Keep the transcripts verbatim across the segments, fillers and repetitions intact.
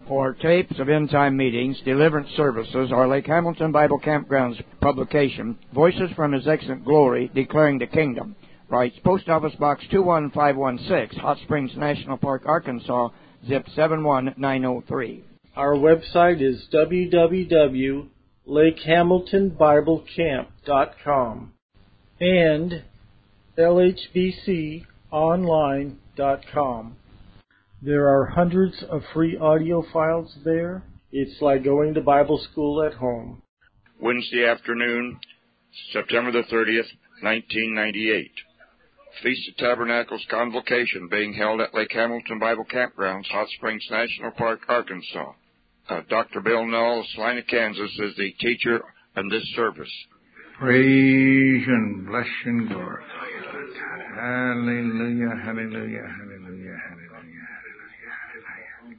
For tapes of end-time meetings, deliverance services, or Lake Hamilton Bible Campground's publication, Voices from His Excellent Glory, Declaring the Kingdom, writes Post Office Box two one five one six, Hot Springs National Park, Arkansas, zip seven one nine zero three. Our website is w w w dot lake hamilton bible camp dot com and l h b c online dot com. There are hundreds of free audio files there. It's like going to Bible school at home. Wednesday afternoon, September the thirtieth, nineteen ninety-eight. Feast of Tabernacles Convocation being held at Lake Hamilton Bible Campgrounds, Hot Springs National Park, Arkansas. Uh, Doctor Bill Null, Salina, Kansas, is the teacher in this service. Praise and bless and glorify you, Lord God. Hallelujah, hallelujah, hallelujah, hallelujah, hallelujah, hallelujah.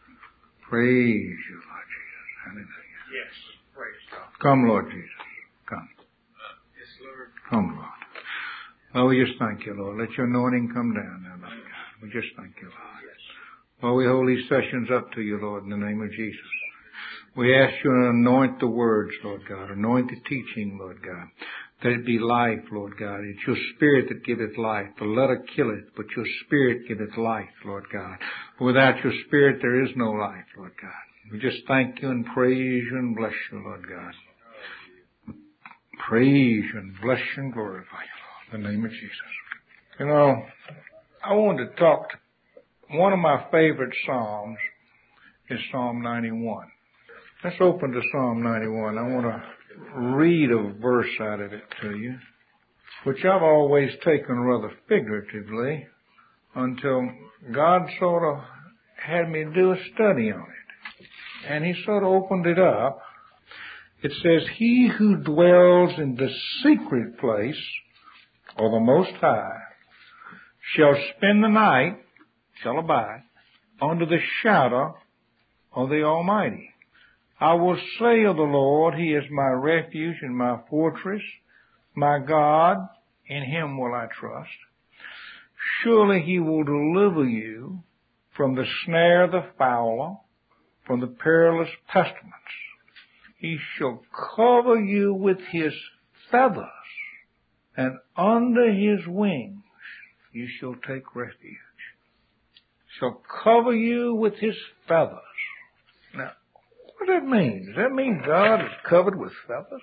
Praise you, Lord Jesus. Hallelujah. Yes, praise God. Come, Lord Jesus. Come. Uh, yes, Lord. Come, Lord. Oh, we just thank you, Lord. Let your anointing come down now, Lord God. We just thank you, Lord. Yes. Lord, we hold these sessions up to you, Lord, in the name of Jesus. We ask you to anoint the words, Lord God. Anoint the teaching, Lord God. That it be life, Lord God. It's your spirit that giveth life. The letter killeth, but your spirit giveth life, Lord God. Without your spirit, there is no life, Lord God. We just thank you and praise you and bless you, Lord God. Praise you and bless you and glorify you, Lord, in the name of Jesus. You know, I wanted to talk to one of my favorite Psalms is Psalm ninety-one. Let's open to Psalm ninety-one. I want to read a verse out of it to you, which I've always taken rather figuratively until God sort of had me do a study on it. And He sort of opened it up. It says, He who dwells in the secret place of the Most High shall spend the night, shall abide, under the shadow of the Almighty. I will say of the Lord, He is my refuge and my fortress, my God, in Him will I trust. Surely He will deliver you from the snare of the fowler, from the perilous pestilence. He shall cover you with His feathers, and under His wings you shall take refuge. Shall cover you with His feathers. Now, what does that mean? Does that mean God is covered with feathers?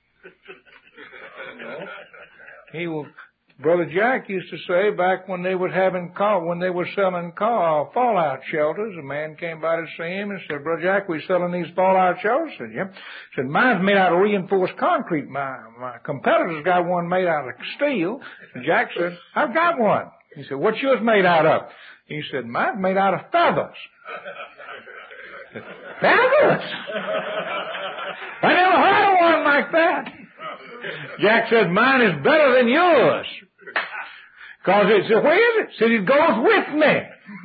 No. He will. Brother Jack used to say back when they were having car, when they were selling car fallout shelters, a man came by to see him and said, "Brother Jack, we selling these fallout shelters?" I said, "Yeah." He said, "Mine's made out of reinforced concrete. My my competitor's got one made out of steel." And Jack said, "I've got one." He said, "What's yours made out of?" He said, "Mine's made out of feathers." Feathers? I never heard of one like that. Jack said, "Mine is better than yours." Because it said, "Where is it?" He said, "It goes with me."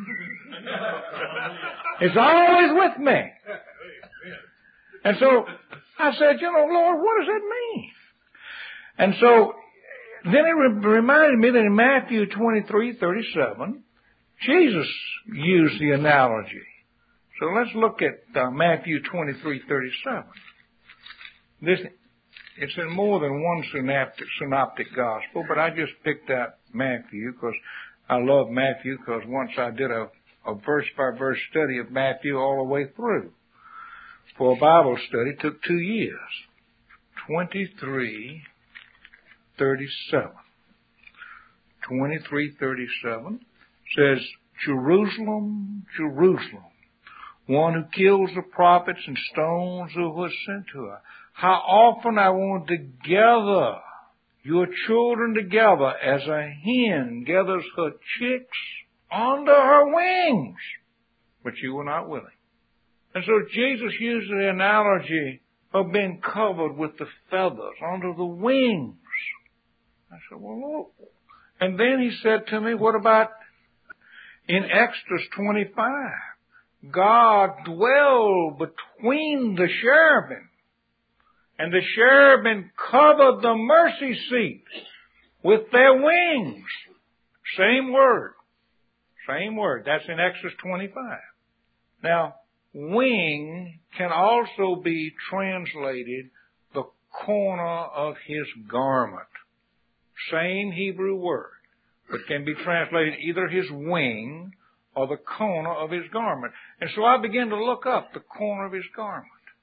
It's always with me. And so I said, "You know, Lord, what does that mean?" And so then it re- reminded me that in Matthew twenty-three thirty-seven, Jesus used the analogy. So let's look at uh, Matthew twenty-three thirty-seven. This, it's in more than one synoptic, synoptic gospel, but I just picked out Matthew because I love Matthew, because once I did a, a verse-by-verse study of Matthew all the way through. For a Bible study, it took two years. twenty-three thirty-seven. twenty-three thirty-seven says, "Jerusalem, Jerusalem, one who kills the prophets and stones who was sent to her. How often I want to gather your children together as a hen gathers her chicks under her wings. But you were not willing." And so Jesus used the analogy of being covered with the feathers under the wings. I said, "Well, Lord." And then He said to me, what about in Exodus twenty-five? God dwelled between the cherubim, and the cherubim covered the mercy seat with their wings. Same word. Same word. That's in Exodus twenty-five. Now, wing can also be translated the corner of his garment. Same Hebrew word, but can be translated either his wing or the corner of his garment. And so I began to look up the corner of his garment.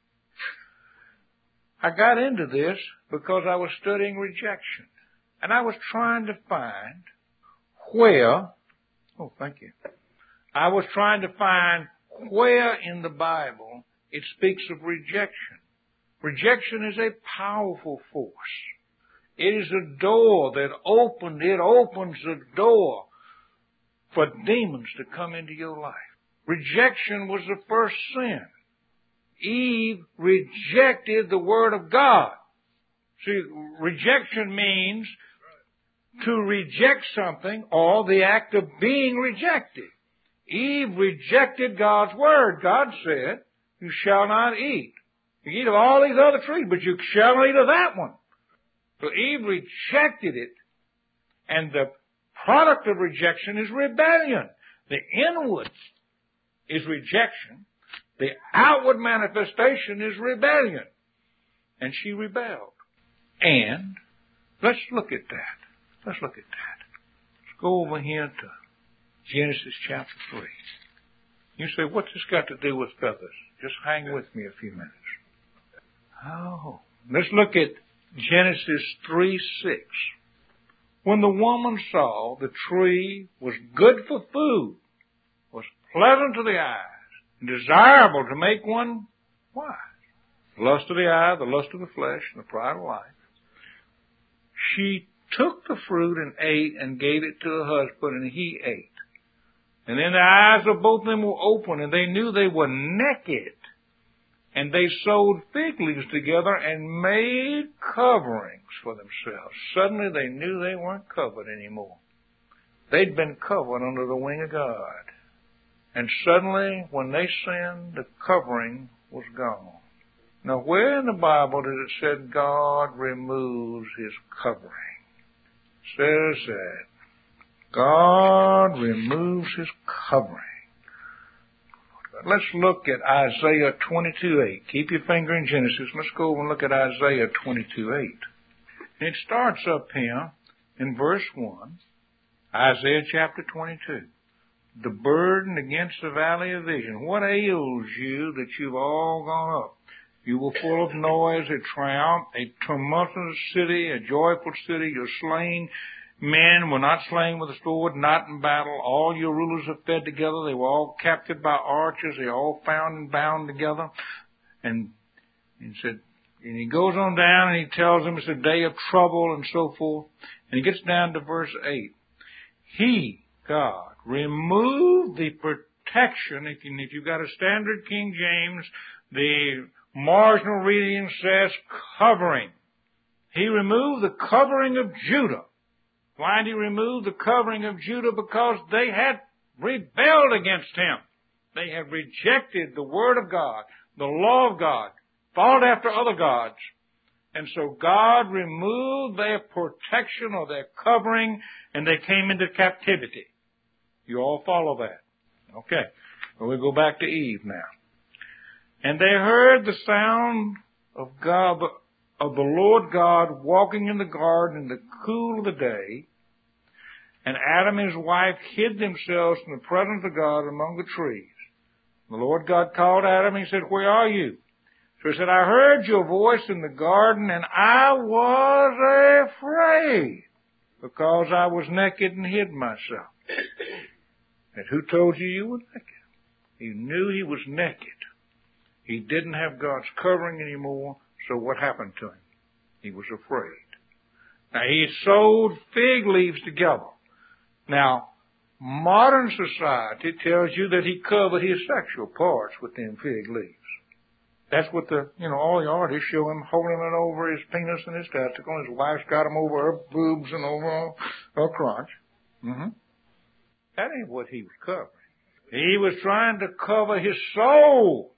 I got into this because I was studying rejection. And I was trying to find where, oh, thank you. I was trying to find where in the Bible it speaks of rejection. Rejection is a powerful force. It is a door that opened, it opens the door for demons to come into your life. Rejection was the first sin. Eve rejected the Word of God. See, rejection means to reject something or the act of being rejected. Eve rejected God's Word. God said, you shall not eat. You can eat of all these other trees, but you shall not eat of that one. So Eve rejected it, and the product of rejection is rebellion. The inward is rejection. The outward manifestation is rebellion. And she rebelled. And let's look at that. Let's look at that. Let's go over here to Genesis chapter three. You say, what's this got to do with feathers? Just hang with me a few minutes. Oh, let's look at Genesis three six. When the woman saw the tree was good for food, was pleasant to the eyes, and desirable to make one wise, the lust of the eye, the lust of the flesh, and the pride of life, she took the fruit and ate and gave it to her husband, and he ate. And then the eyes of both of them were open, and they knew they were naked. And they sewed fig leaves together and made coverings for themselves. Suddenly they knew they weren't covered anymore. They'd been covered under the wing of God. And suddenly, when they sinned, the covering was gone. Now, where in the Bible does it say God removes his covering? It says that God removes his covering. Let's look at Isaiah twenty-two eight. Keep your finger in Genesis. Let's go over and look at Isaiah twenty-two eight. And it starts up here in verse one, Isaiah chapter twenty-two. The burden against the valley of vision. What ails you that you've all gone up? You were full of noise, a triumph, a tumultuous city, a joyful city. Your slain men were not slain with a sword, not in battle. All your rulers have fed together. They were all captured by archers. They were all found and bound together. And he said, and he goes on down and he tells them it's a day of trouble and so forth. And he gets down to verse eight. He, God, removed the protection. If, you, if you've got a standard King James, the marginal reading says covering. He removed the covering of Judah. Why did he remove the covering of Judah? Because they had rebelled against him. They had rejected the Word of God, the law of God, followed after other gods. And so God removed their protection or their covering, and they came into captivity. You all follow that? Okay. Well, we go back to Eve now. And they heard the sound of God, of the Lord God walking in the garden in the cool of the day. And Adam and his wife hid themselves from the presence of God among the trees. The Lord God called Adam and he said, where are you? So he said, I heard your voice in the garden and I was afraid because I was naked and hid myself. And who told you you were naked? He knew he was naked. He didn't have God's covering anymore, so what happened to him? He was afraid. Now, he sewed fig leaves together. Now, modern society tells you that he covered his sexual parts with them fig leaves. That's what the, you know, all the artists show him holding it over his penis and his testicle. His wife's got him over her boobs and over her crotch. Mm-hmm. That ain't what he was covering. He was trying to cover his soul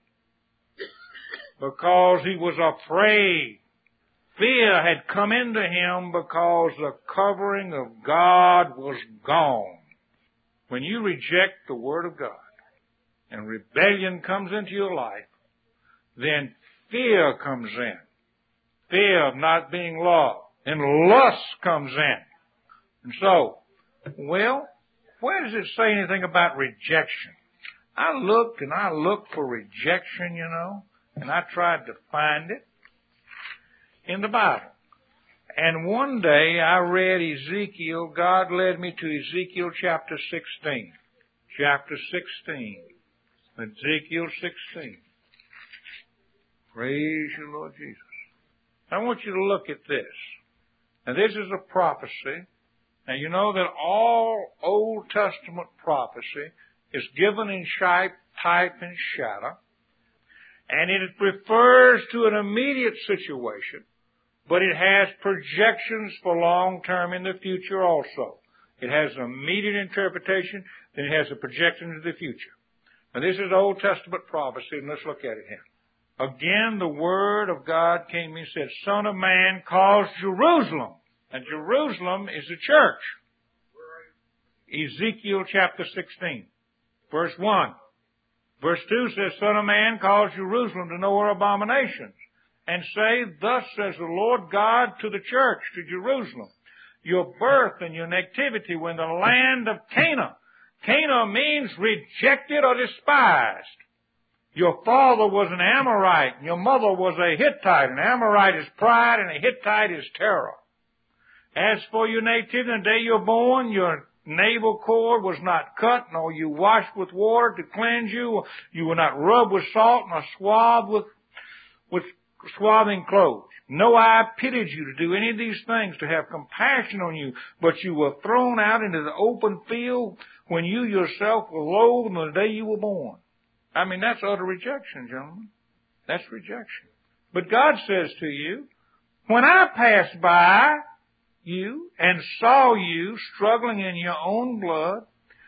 because he was afraid. Fear had come into him because the covering of God was gone. When you reject the Word of God, and rebellion comes into your life, then fear comes in. Fear of not being loved. And lust comes in. And so, well, where does it say anything about rejection? I looked and I looked for rejection, you know, and I tried to find it in the Bible. And one day I read Ezekiel. God led me to Ezekiel chapter sixteen. Chapter sixteen. Ezekiel sixteen. Praise you, Lord Jesus. I want you to look at this. Now, this is a prophecy. Now, you know that all Old Testament prophecy is given in type, type and shadow. And it refers to an immediate situation, but it has projections for long term in the future also. It has an immediate interpretation, then it has a projection into the future. Now, this is Old Testament prophecy, and let's look at it here. Again, the Word of God came and said, Son of man, cause Jerusalem. And Jerusalem is the church. Ezekiel chapter sixteen, verse one. Verse two says, Son of man, cause Jerusalem to know her abominations, and say, Thus says the Lord God to the church, to Jerusalem, your birth and your nativity were in the land of Canaan. Canaan means rejected or despised. Your father was an Amorite, and your mother was a Hittite. An Amorite is pride, and a Hittite is terror. As for your nativity, the day you were born, your navel cord was not cut, nor you washed with water to cleanse you. You were not rubbed with salt, nor swathed with, with swathing clothes. No eye pitied you to do any of these things, to have compassion on you, but you were thrown out into the open field when you yourself were loathed on the day you were born. I mean, that's utter rejection, gentlemen. That's rejection. But God says to you, when I passed by you and saw you struggling in your own blood,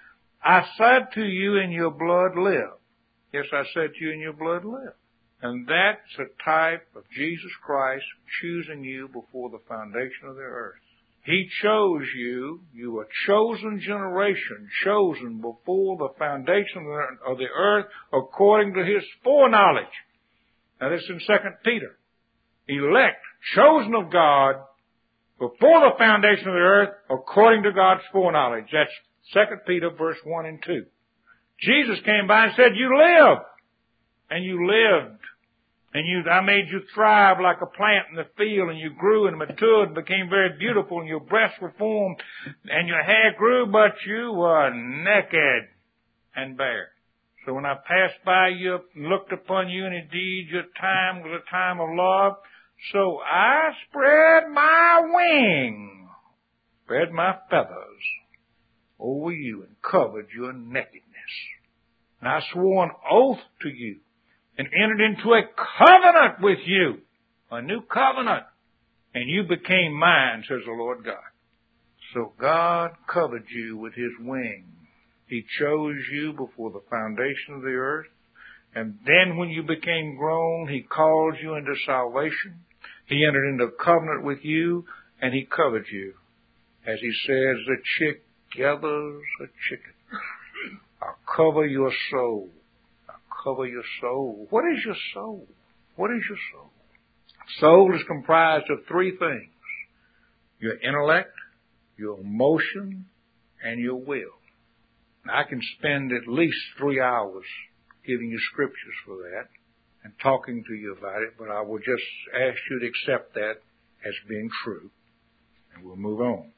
I said to you, in your blood live. Yes, I said to you, in your blood live. And that's a type of Jesus Christ choosing you before the foundation of the earth. He chose you. You were a chosen generation, chosen before the foundation of the earth according to His foreknowledge. Now this is in Second Peter. Elect, chosen of God, before the foundation of the earth, according to God's foreknowledge. That's Second Peter verse one and two. Jesus came by and said, you live. And you lived. And you, I made you thrive like a plant in the field, and you grew and matured and became very beautiful, and your breasts were formed, and your hair grew, but you were naked and bare. So when I passed by you, looked upon you, and indeed your time was a time of love, so I spread my wing, spread my feathers over you and covered your nakedness. And I swore an oath to you and entered into a covenant with you, a new covenant, and you became mine, says the Lord God. So God covered you with His wing. He chose you before the foundation of the earth, and then when you became grown, He called you into salvation. He entered into a covenant with you, and He covered you. As He says, the chick gathers a chicken. I'll cover your soul. I'll cover your soul. What is your soul? What is your soul? Soul is comprised of three things. Your intellect, your emotion, and your will. Now, I can spend at least three hours giving you scriptures for that and talking to you about it, but I will just ask you to accept that as being true, and we'll move on.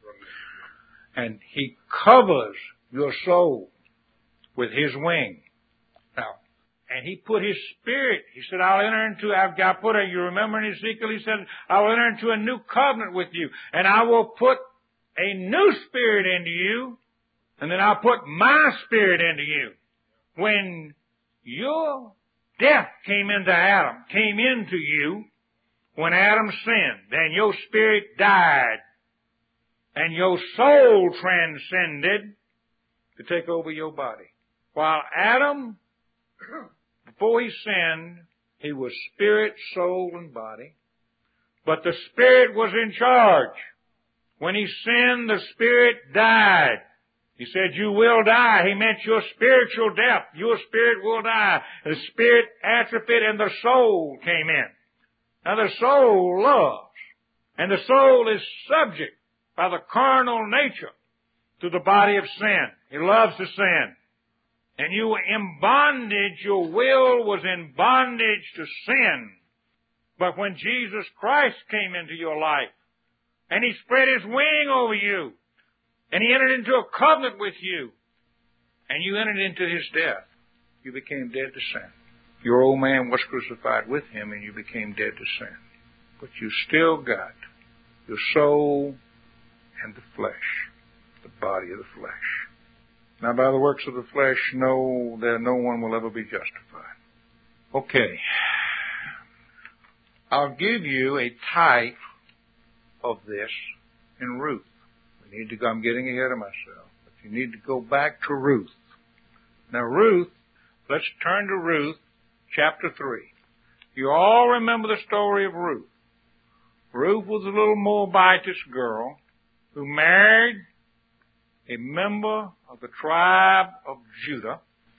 And He covers your soul with His wing. Now, and He put His Spirit, He said, I'll enter into, I've got put a, you remember in Ezekiel, He said, I'll enter into a new covenant with you, and I will put a new spirit into you, and then I'll put my spirit into you. When your death came into Adam, came into you, when Adam sinned, then your spirit died, and your soul transcended to take over your body. While Adam, before he sinned, he was spirit, soul, and body, but the spirit was in charge. When he sinned, the spirit died. He said, you will die. He meant your spiritual death. Your spirit will die. The spirit atrophied and the soul came in. Now the soul loves. And the soul is subject by the carnal nature to the body of sin. It loves to sin. And you were in bondage. Your will was in bondage to sin. But when Jesus Christ came into your life, and He spread His wing over you, and He entered into a covenant with you, and you entered into His death, you became dead to sin. Your old man was crucified with Him, and you became dead to sin. But you still got your soul and the flesh, the body of the flesh. Now, by the works of the flesh, no, that no one will ever be justified. Okay. I'll give you a type of this in Ruth. We need to go, I'm getting ahead of myself, but you need to go back to Ruth. Now, Ruth, let's turn to Ruth, chapter three. You all remember the story of Ruth. Ruth was a little Moabitess girl who married a member of the tribe of Judah.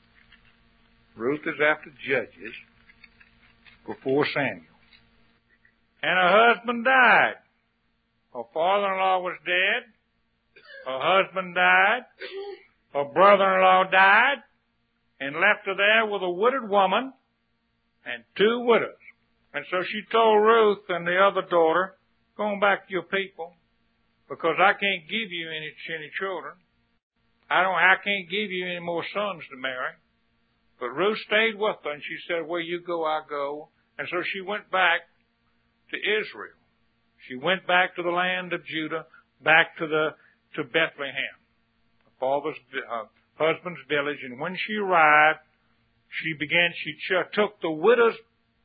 Ruth is after Judges before Samuel. And her husband died. Her father-in-law was dead. Her husband died. Her brother-in-law died and left her there with a widowed woman and two widows. And so she told Ruth and the other daughter, go on back to your people, because I can't give you any, any children. I don't, I can't give you any more sons to marry. But Ruth stayed with her, and she said, where you go, I go. And so she went back to Israel. She went back to the land of Judah, back to the to Bethlehem, her father's uh, husband's village. And when she arrived, she began. She ch- took the widow's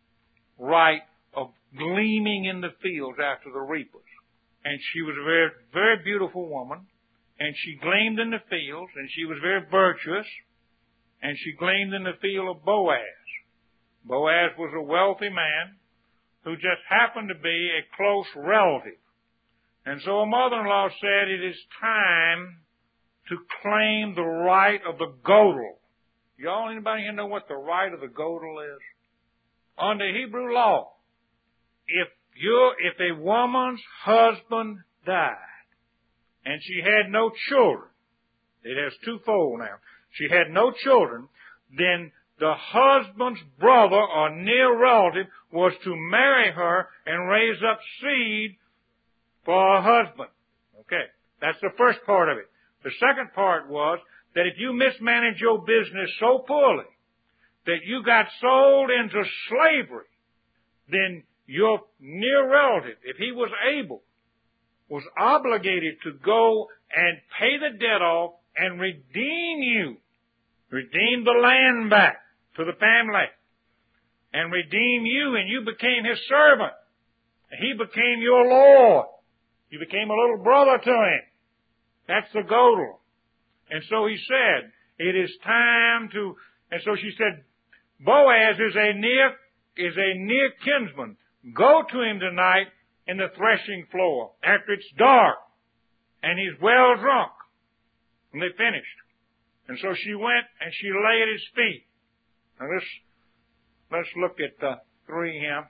right of gleaning in the fields after the reapers. And she was a very, very beautiful woman. And she gleaned in the fields, and she was very virtuous. And she gleaned in the field of Boaz. Boaz was a wealthy man who just happened to be a close relative. And so her mother-in-law said, it is time to claim the right of the godel. Y'all, anybody here know what the right of the godel is? Under Hebrew law, if you if a woman's husband died and she had no children, it has twofold now. She had no children, then the husband's brother or near relative was to marry her and raise up seed for her husband. Okay, that's the first part of it. The second part was that if you mismanaged your business so poorly that you got sold into slavery, then your near relative, if he was able, was obligated to go and pay the debt off and redeem you, redeem the land back to the family, and redeem you, and you became his servant. He became your Lord. You became a little brother to him. That's the godel. And so he said, it is time to, and so she said, Boaz is a near, is a near kinsman. Go to him tonight in the threshing floor after it's dark and he's well drunk. And they finished. And so she went and she lay at his feet. Now let's, let's look at uh, three here,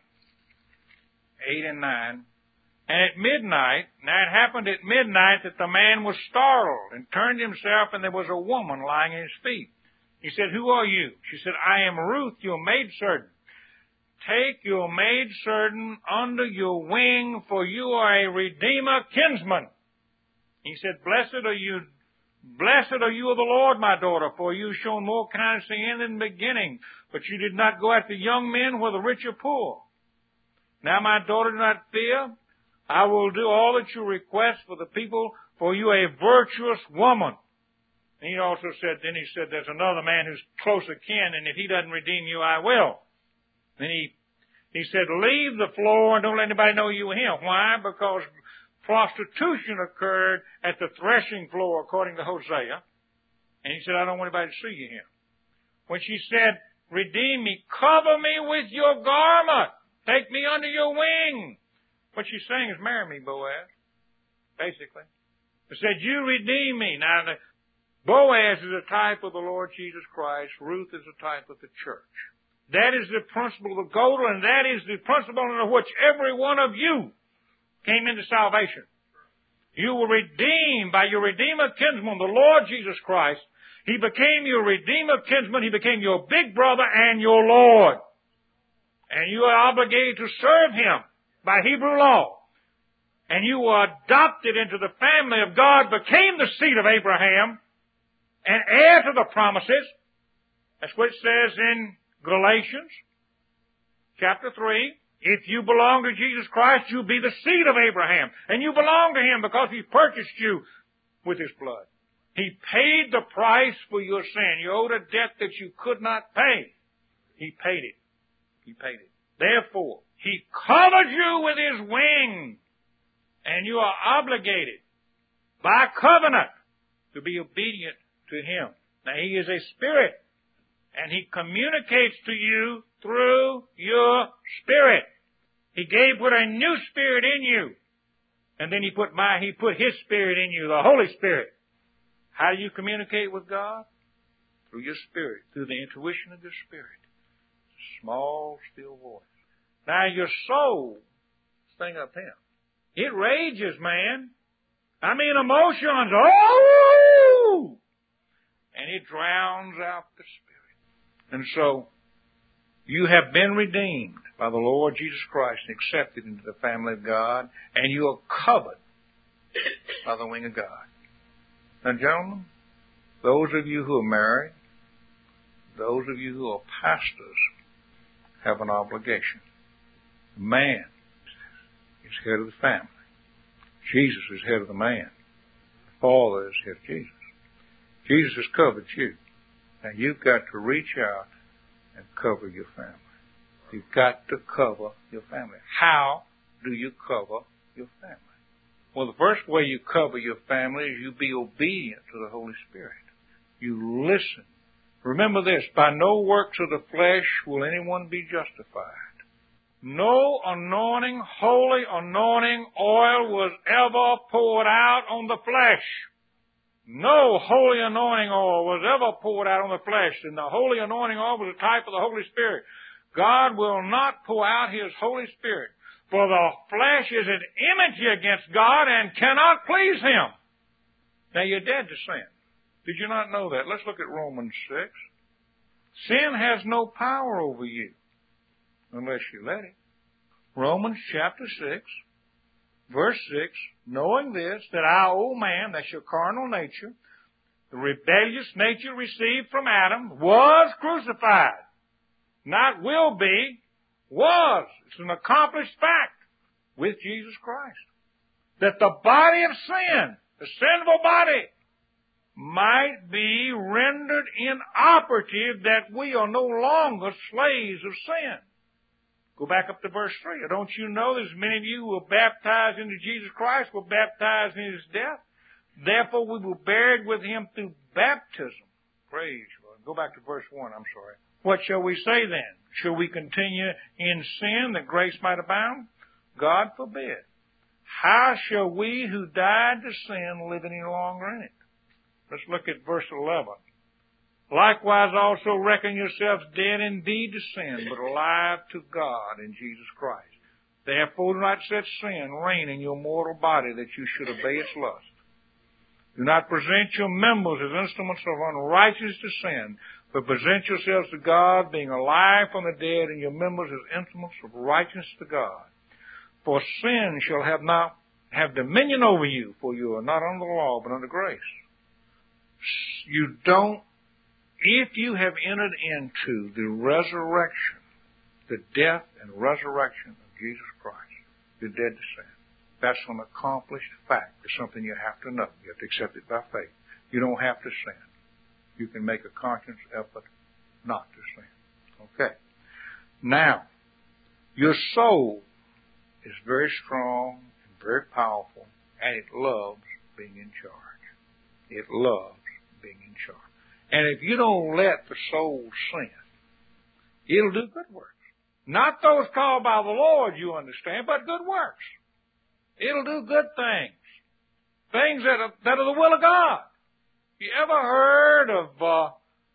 eight and nine. And at midnight, now it happened at midnight that the man was startled and turned himself, and there was a woman lying at his feet. He said, who are you? She said, I am Ruth, your maidservant. Take your maidservant under your wing, for you are a redeemer kinsman. He said, blessed are you, blessed are you of the Lord, my daughter, for you shown more kindness to him in the beginning, but you did not go after young men, whether rich or poor. Now, my daughter, do not fear. I will do all that you request for the people, for you are a virtuous woman. And he also said, then he said, there's another man who's close akin, and if he doesn't redeem you, I will. Then he, he said, leave the floor and don't let anybody know you were him. Why? Because prostitution occurred at the threshing floor, according to Hosea. And he said, I don't want anybody to see you here. When she said, redeem me, cover me with your garment. Take me under your wing. What she's saying is, marry me, Boaz, basically. It said, you redeem me. Now, the, Boaz is a type of the Lord Jesus Christ. Ruth is a type of the church. That is the principle of the gospel, and that is the principle under which every one of you came into salvation. You were redeemed by your Redeemer kinsman, the Lord Jesus Christ. He became your Redeemer kinsman. He became your big brother and your Lord. And you are obligated to serve Him by Hebrew law. And you were adopted into the family of God, became the seed of Abraham, and heir to the promises. That's what it says in Galatians chapter three. If you belong to Jesus Christ, you'll be the seed of Abraham. And you belong to Him because He purchased you with His blood. He paid the price for your sin. You owed a debt that you could not pay. He paid it. He paid it. Therefore, He covered you with His wings. And you are obligated by covenant to be obedient to Him. Now, He is a spirit. And He communicates to you through your spirit. He gave put a new spirit in you. And then He put my, He put His spirit in you, the Holy Spirit. How do you communicate with God? Through your spirit, through the intuition of your spirit. Small, still voice. Now your soul, thing up Him. It rages, man. I mean emotions. Oh! And it drowns out the spirit. And so, you have been redeemed by the Lord Jesus Christ and accepted into the family of God, and you are covered by the wing of God. Now, gentlemen, those of you who are married, those of you who are pastors, have an obligation. The man is head of the family. Jesus is head of the man. The Father is head of Jesus. Jesus has covered you. And you've got to reach out and cover your family. You've got to cover your family. How do you cover your family? Well, the first way you cover your family is you be obedient to the Holy Spirit. You listen. Remember this, by no works of the flesh will anyone be justified. No anointing, holy anointing oil was ever poured out on the flesh. No holy anointing oil was ever poured out on the flesh. And the holy anointing oil was a type of the Holy Spirit. God will not pour out His Holy Spirit. For the flesh is an enmity against God and cannot please Him. Now you're dead to sin. Did you not know that? Let's look at Romans six. Sin has no power over you unless you let it. Romans chapter six, verse six, knowing this, that our old man, that's your carnal nature, the rebellious nature received from Adam, was crucified. Not will be, was. It's an accomplished fact with Jesus Christ. That the body of sin, the sinful body, might be rendered inoperative, that we are no longer slaves of sin. Go back up to verse three. Don't you know that as many of you who were baptized into Jesus Christ were baptized in His death? Therefore we were buried with Him through baptism. Praise God. Go back to verse one, I'm sorry. What shall we say then? Shall we continue in sin that grace might abound? God forbid. How shall we who died to sin live any longer in it? Let's look at verse eleven. Likewise also reckon yourselves dead indeed to sin, but alive to God in Jesus Christ. Therefore do not set sin reign in your mortal body, that you should obey its lust. Do not present your members as instruments of unrighteousness to sin, but present yourselves to God, being alive from the dead, and your members as instruments of righteousness to God. For sin shall have not have dominion over you, for you are not under the law, but under grace. You don't, if you have entered into the resurrection, the death and resurrection of Jesus Christ, you're dead to sin. That's an accomplished fact. It's something you have to know. You have to accept it by faith. You don't have to sin. You can make a conscious effort not to sin. Okay. Now, your soul is very strong and very powerful, and it loves being in charge. It loves being in charge. And if you don't let the soul sin, it'll do good works. Not those called by the Lord, you understand, but good works. It'll do good things. Things that are, that are the will of God. You ever heard of uh,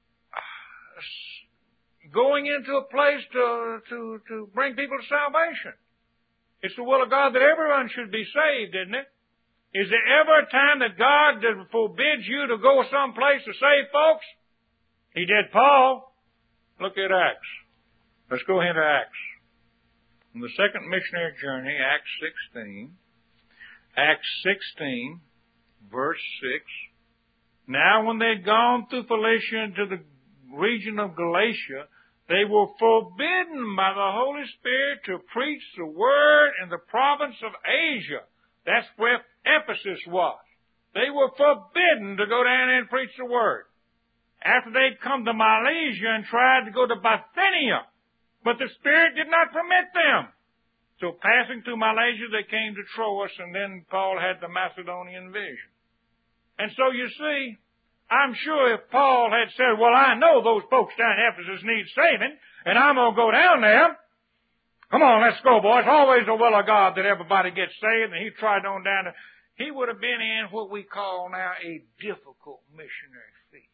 going into a place to, to, to bring people to salvation? It's the will of God that everyone should be saved, isn't it? Is there ever a time that God forbids you to go someplace to save folks? He did Paul. Look at Acts. Let's go into Acts. On the second missionary journey, Acts sixteen. Acts sixteen, verse six. Now when they'd gone through Philicia into the region of Galatia, they were forbidden by the Holy Spirit to preach the word in the province of Asia. That's where Ephesus was. They were forbidden to go down there and preach the word. After they'd come to Malaysia and tried to go to Bithynia, but the Spirit did not permit them. So passing through Malaysia, they came to Troas, and then Paul had the Macedonian vision. And so you see, I'm sure if Paul had said, well, I know those folks down in Ephesus need saving, and I'm going to go down there. Come on, let's go, boys. Always the will of God that everybody gets saved, and he tried on down there. He would have been in what we call now a difficult missionary feat.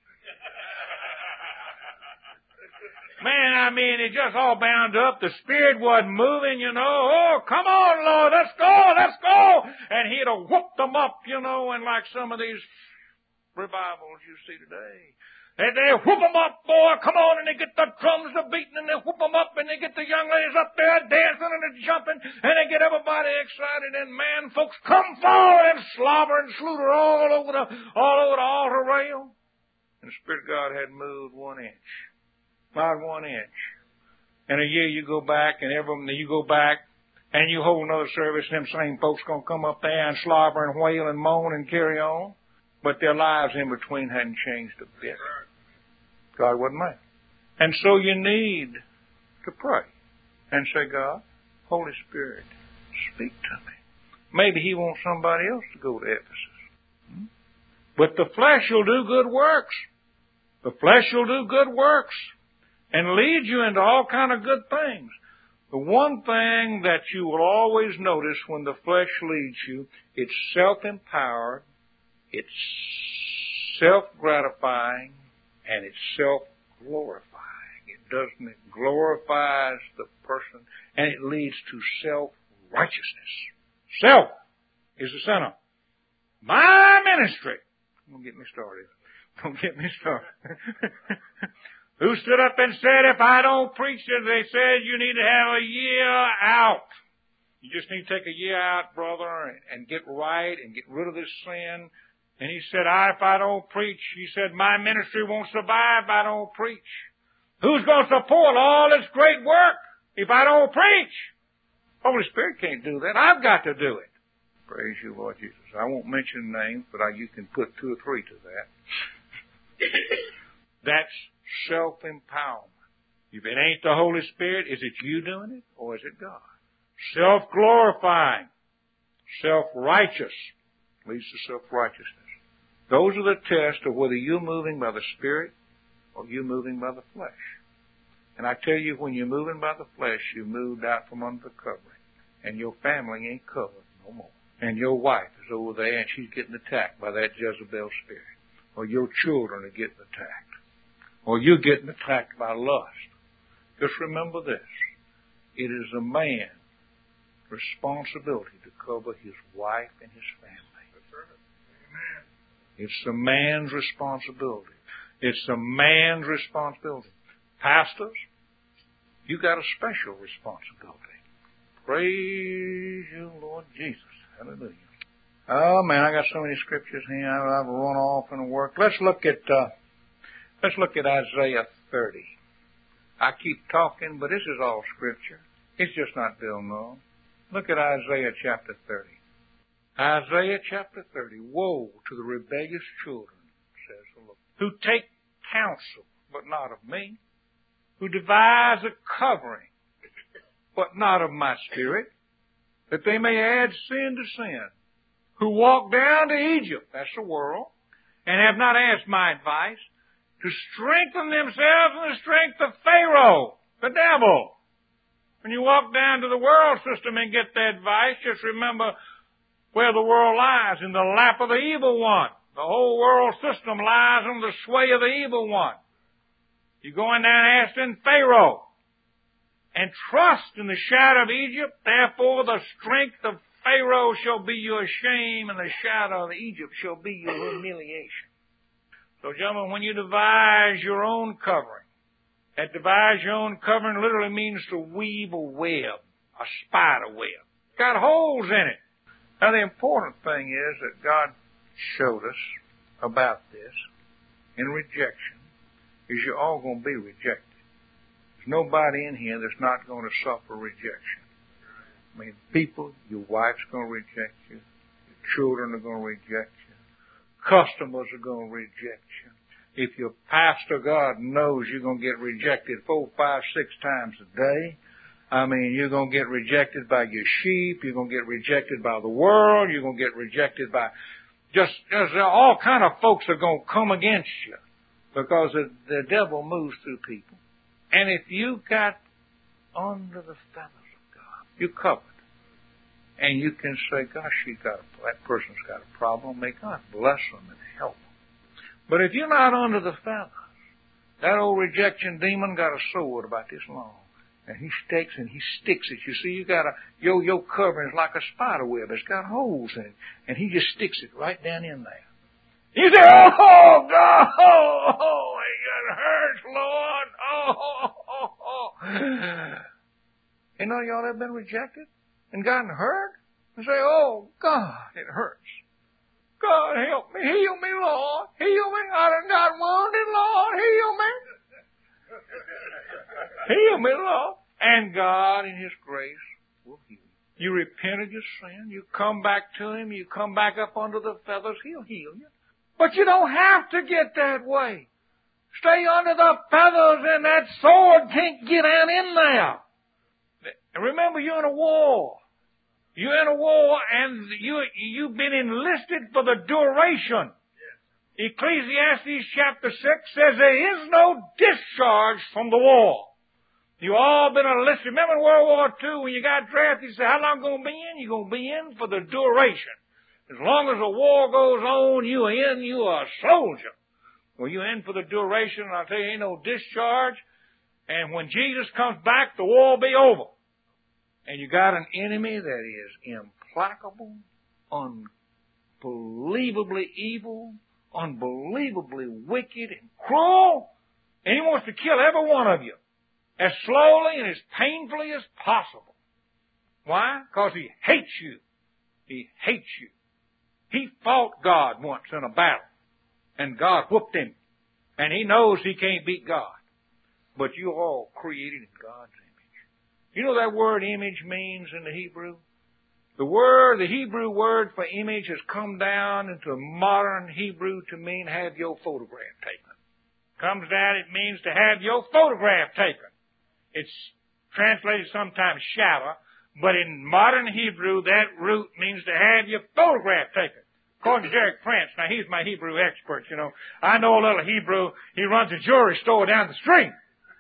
Man, I mean, it just all bound up. The Spirit wasn't moving, you know. Oh, come on, Lord, let's go, let's go. And he'd have whooped them up, you know, and like some of these revivals you see today. And they whoop them up, boy, come on, and they get the drums a beating, and they whoop them up, and they get the young ladies up there dancing and jumping, and they get everybody excited, and man, folks come forward and slobber and slaughter all over the, all over the altar rail. And the Spirit of God hadn't moved one inch. Not one inch. And a year you go back, and every you go back, and you hold another service, and them same folks gonna come up there and slobber and wail and moan and carry on. But their lives in between hadn't changed a bit. God wasn't there. And so you need to pray and say, God, Holy Spirit, speak to me. Maybe He wants somebody else to go to Ephesus. Hmm? But the flesh will do good works. The flesh will do good works and lead you into all kind of good things. The one thing that you will always notice when the flesh leads you, it's self-empowered, it's self-gratifying, and it's self-glorifying. It doesn't, it glorifies the person, and it leads to self-righteousness. Self is the sinner. My ministry. Don't get me started. Don't get me started. Who stood up and said, if I don't preach it, they said you need to have a year out. You just need to take a year out, brother, and, and get right and get rid of this sin. And he said, I, if I don't preach, he said, my ministry won't survive if I don't preach. Who's going to support all this great work if I don't preach? Holy Spirit can't do that. I've got to do it. Praise you, Lord Jesus. I won't mention names, but I, you can put two or three to that. That's self-empowerment. If it ain't the Holy Spirit, is it you doing it or is it God? Self-glorifying, self-righteous leads to self-righteousness. Those are the tests of whether you're moving by the Spirit or you're moving by the flesh. And I tell you, when you're moving by the flesh, you moved out from under the covering. And your family ain't covered no more. And your wife is over there and she's getting attacked by that Jezebel spirit. Or your children are getting attacked. Or you're getting attacked by lust. Just remember this. It is a man's responsibility to cover his wife and his family. Amen. It's a man's responsibility. It's a man's responsibility. Pastors, you got a special responsibility. Praise you, Lord Jesus. Hallelujah. Oh man, I got so many scriptures here. I've run off and work. Let's look at uh, let's look at Isaiah thirty. I keep talking, but this is all scripture. It's just not Bill Noel. Look at Isaiah chapter thirty. Isaiah chapter thirty. Woe to the rebellious children, says the Lord, who take counsel, but not of me, who devise a covering, but not of my spirit, that they may add sin to sin, who walk down to Egypt, that's the world, and have not asked my advice, to strengthen themselves in the strength of Pharaoh, the devil. When you walk down to the world system and get that advice, just remember where the world lies, in the lap of the evil one. The whole world system lies under the sway of the evil one. You go in there and ask then Pharaoh, and trust in the shadow of Egypt, therefore the strength of Pharaoh shall be your shame, and the shadow of Egypt shall be your humiliation. So, gentlemen, when you devise your own covering, that devise your own covering literally means to weave a web, a spider web. It's got holes in it. Now, the important thing is that God showed us about this in rejection, is you're all going to be rejected. There's nobody in here that's not going to suffer rejection. I mean, people, your wife's going to reject you. Your children are going to reject you. Customers are going to reject you. If your pastor, God knows you're going to get rejected four, five, six times a day. I mean, you're going to get rejected by your sheep. You're going to get rejected by the world. You're going to get rejected by just, just all kind of folks are going to come against you because the, the devil moves through people. And if you got under the feathers of God, you're covered. And you can say, gosh, she got a, that person's got a problem. May God bless them and help them. But if you're not under the feathers, that old rejection demon got a sword about this long. And he sticks and he sticks it. You see, you got a, your, your covering is like a spider web. It's got holes in it. And he just sticks it right down in there. You say, oh, God, oh, oh, it hurts, Lord. Oh, oh, oh, oh. You know, y'all have been rejected and gotten hurt? And say, oh, God, it hurts. God, help me. Heal me, Lord. Heal me. I done got wounded, Lord. Heal me. Heal me, Lord. And God, in His grace, will heal you. You repent of your sin. You come back to Him. You come back up under the feathers. He'll heal you. But you don't have to get that way. Stay under the feathers and that sword can't get down in there. And remember, you're in a war. You're in a war and you, you've been enlisted for the duration. Yes. Ecclesiastes chapter six says there is no discharge from the war. You've all been enlisted. Remember in World War Two when you got drafted, you said, how long going to be in? You're going to be in for the duration. As long as the war goes on, you are in, you are a soldier. Well, you're in for the duration, and I'll tell you, ain't no discharge. And when Jesus comes back, the war will be over. And you got an enemy that is implacable, unbelievably evil, unbelievably wicked and cruel. And he wants to kill every one of you as slowly and as painfully as possible. Why? Because he hates you. He hates you. He fought God once in a battle, and God whooped him. And he knows he can't beat God. But you're all created in God's image. You know that word image means in the Hebrew? The word, the Hebrew word for image has come down into modern Hebrew to mean have your photograph taken. Comes down, it means to have your photograph taken. It's translated sometimes shadow, but in modern Hebrew, that root means to have your photograph taken. According to Derek Prince, now he's my Hebrew expert, you know. I know a little Hebrew. He runs a jewelry store down the street.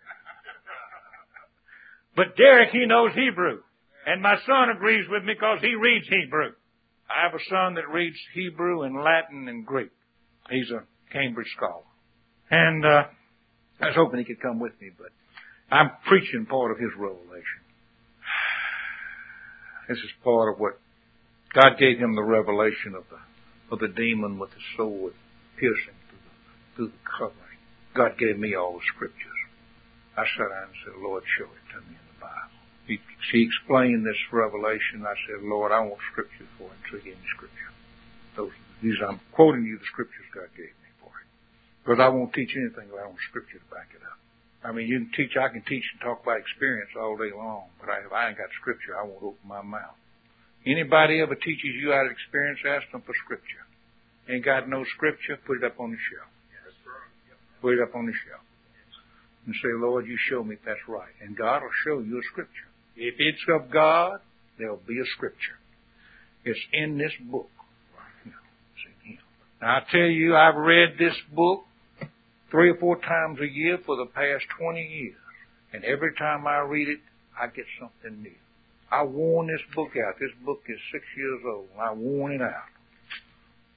But Derek, he knows Hebrew. And my son agrees with me because he reads Hebrew. I have a son that reads Hebrew and Latin and Greek. He's a Cambridge scholar. And uh, I was hoping he could come with me, but I'm preaching part of his revelation. This is part of what God gave him, the revelation of the of the demon with the sword piercing through the, through the covering. God gave me all the scriptures. I sat down and said, Lord, show it to me in the Bible. He, she explained this revelation. I said, Lord, I want scripture for it. So he gave me scripture. Those, these, I'm quoting you the scriptures God gave me for it. Because I won't teach anything without scripture to back it up. I mean, you can teach, I can teach and talk about experience all day long, but I, if I ain't got scripture, I won't open my mouth. Anybody ever teaches you out of experience, ask them for scripture. Ain't got no scripture, put it up on the shelf. Put it up on the shelf. And say, Lord, you show me if that's right. And God will show you a scripture. If it's of God, there'll be a scripture. It's in this book. Right now. It's in Him. Now, I tell you, I've read this book three or four times a year for the past twenty years. And every time I read it, I get something new. I worn this book out. This book is six years old. I worn it out.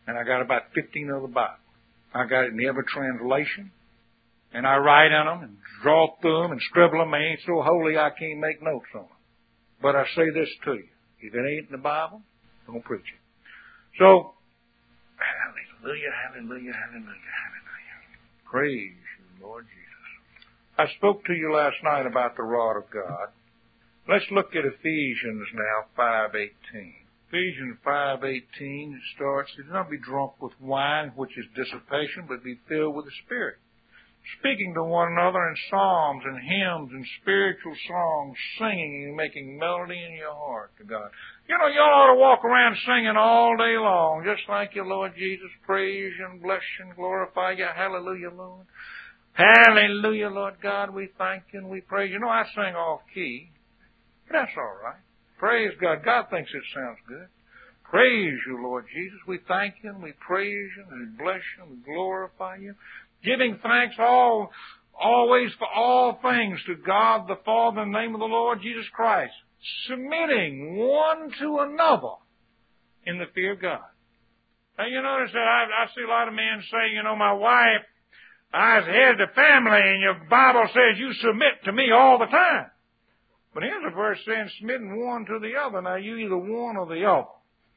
And I got about fifteen of the Bible. I got it in every translation. And I write in them and draw through them and scribble them. I ain't so holy I can't make notes on them. But I say this to you. If it ain't in the Bible, don't preach it. So, hallelujah, hallelujah, hallelujah, hallelujah. Praise you, Lord Jesus. I spoke to you last night about the rod of God. Let's look at Ephesians now, five eighteen. Ephesians five eighteen starts, do not be drunk with wine, which is dissipation, but be filled with the Spirit, speaking to one another in psalms and hymns and spiritual songs, singing and making melody in your heart to God. You know, you ought to walk around singing all day long, just like your Lord Jesus. Praise you and bless you and glorify you. Hallelujah, Lord. Hallelujah, Lord God. We thank you and we praise you. You know, I sing off key. But that's all right. Praise God. God thinks it sounds good. Praise you, Lord Jesus. We thank you and we praise you and we bless you and we glorify you. Giving thanks all, always for all things to God the Father in the name of the Lord Jesus Christ. Submitting one to another in the fear of God. Now you notice that I, I see a lot of men say, you know, my wife, I was head of the family and your Bible says you submit to me all the time. But here's a verse saying submitting one to the other. Now you either one or the other.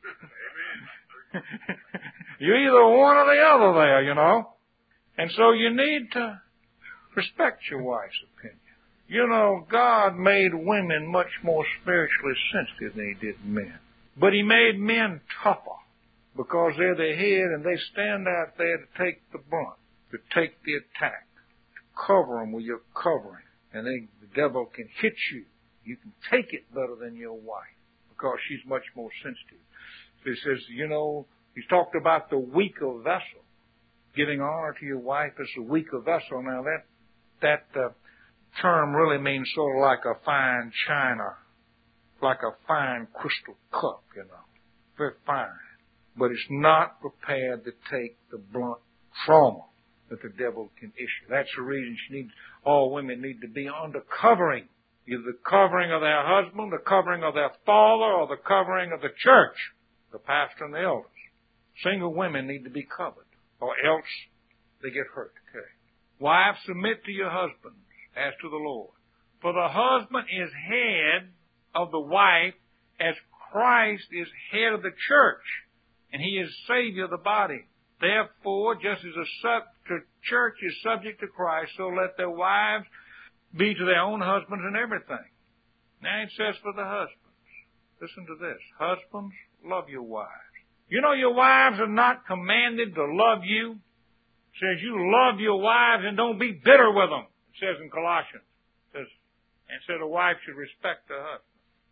You're either one or the other there, you know. And so you need to respect your wife's opinion. You know, God made women much more spiritually sensitive than He did men. But He made men tougher because they're the head and they stand out there to take the brunt, to take the attack, to cover them with your covering. And they, the devil can hit you. You can take it better than your wife because she's much more sensitive. So He says, you know, He's talked about the weaker vessel. Giving honor to your wife as a weaker vessel. Now that that uh, term really means sort of like a fine china, like a fine crystal cup, you know, very fine. But it's not prepared to take the blunt trauma that the devil can issue. That's the reason she needs, all women need to be under covering, either the covering of their husband, the covering of their father, or the covering of the church, the pastor and the elders. Single women need to be covered, or else they get hurt. Okay. Wives, submit to your husbands as to the Lord. For the husband is head of the wife as Christ is head of the church, and He is Savior of the body. Therefore, just as a sub- the church is subject to Christ, so let their wives be to their own husbands in everything. Now it says for the husbands. Listen to this. Husbands, love your wives. You know your wives are not commanded to love you. It says you love your wives and don't be bitter with them. It says in Colossians. It says, and said a wife should respect her husband.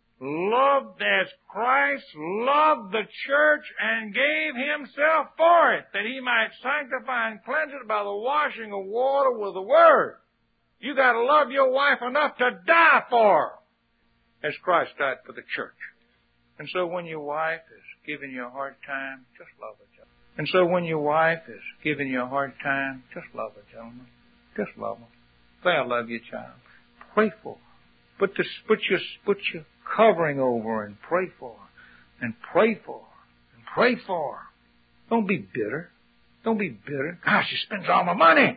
Loved as Christ loved the church and gave Himself for it, that He might sanctify and cleanse it by the washing of water with the Word. You got to love your wife enough to die for her, as Christ died for the church. And so when your wife is giving you a hard time, just love her, gentlemen. And so when your wife is giving you a hard time, just love her, gentlemen. Just love her. Say, I love you, child. Pray for her. Put, this, put, your, put your covering over her and pray for her. And pray for her. And pray for her. Don't be bitter. Don't be bitter. Gosh, she spends all my money.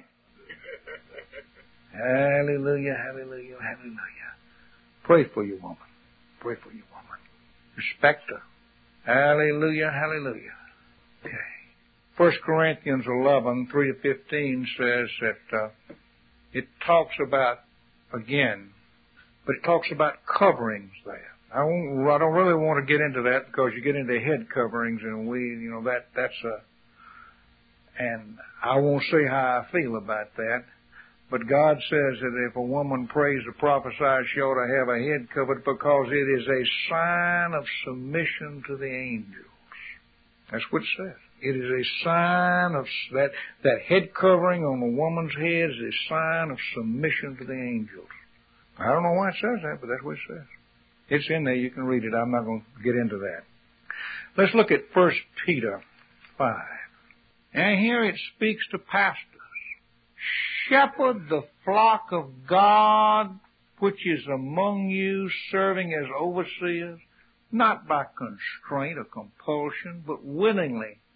Hallelujah, hallelujah, hallelujah. Pray for your woman. Pray for your woman. Respect her. Hallelujah, hallelujah. Okay. First Corinthians eleven, three to fifteen says that uh, it talks about, again, but it talks about coverings there. I, won't, I don't really want to get into that because you get into head coverings and we, you know, that that's a, and I won't say how I feel about that. But God says that if a woman prays or prophesies, she ought to have a head covered because it is a sign of submission to the angels. That's what it says. It is a sign of that, that head covering on a woman's head is a sign of submission to the angels. I don't know why it says that, but that's what it says. It's in there. You can read it. I'm not going to get into that. Let's look at First Peter five. And here it speaks to pastors. Shepherd the flock of God which is among you, serving as overseers, not by constraint or compulsion, but willingly,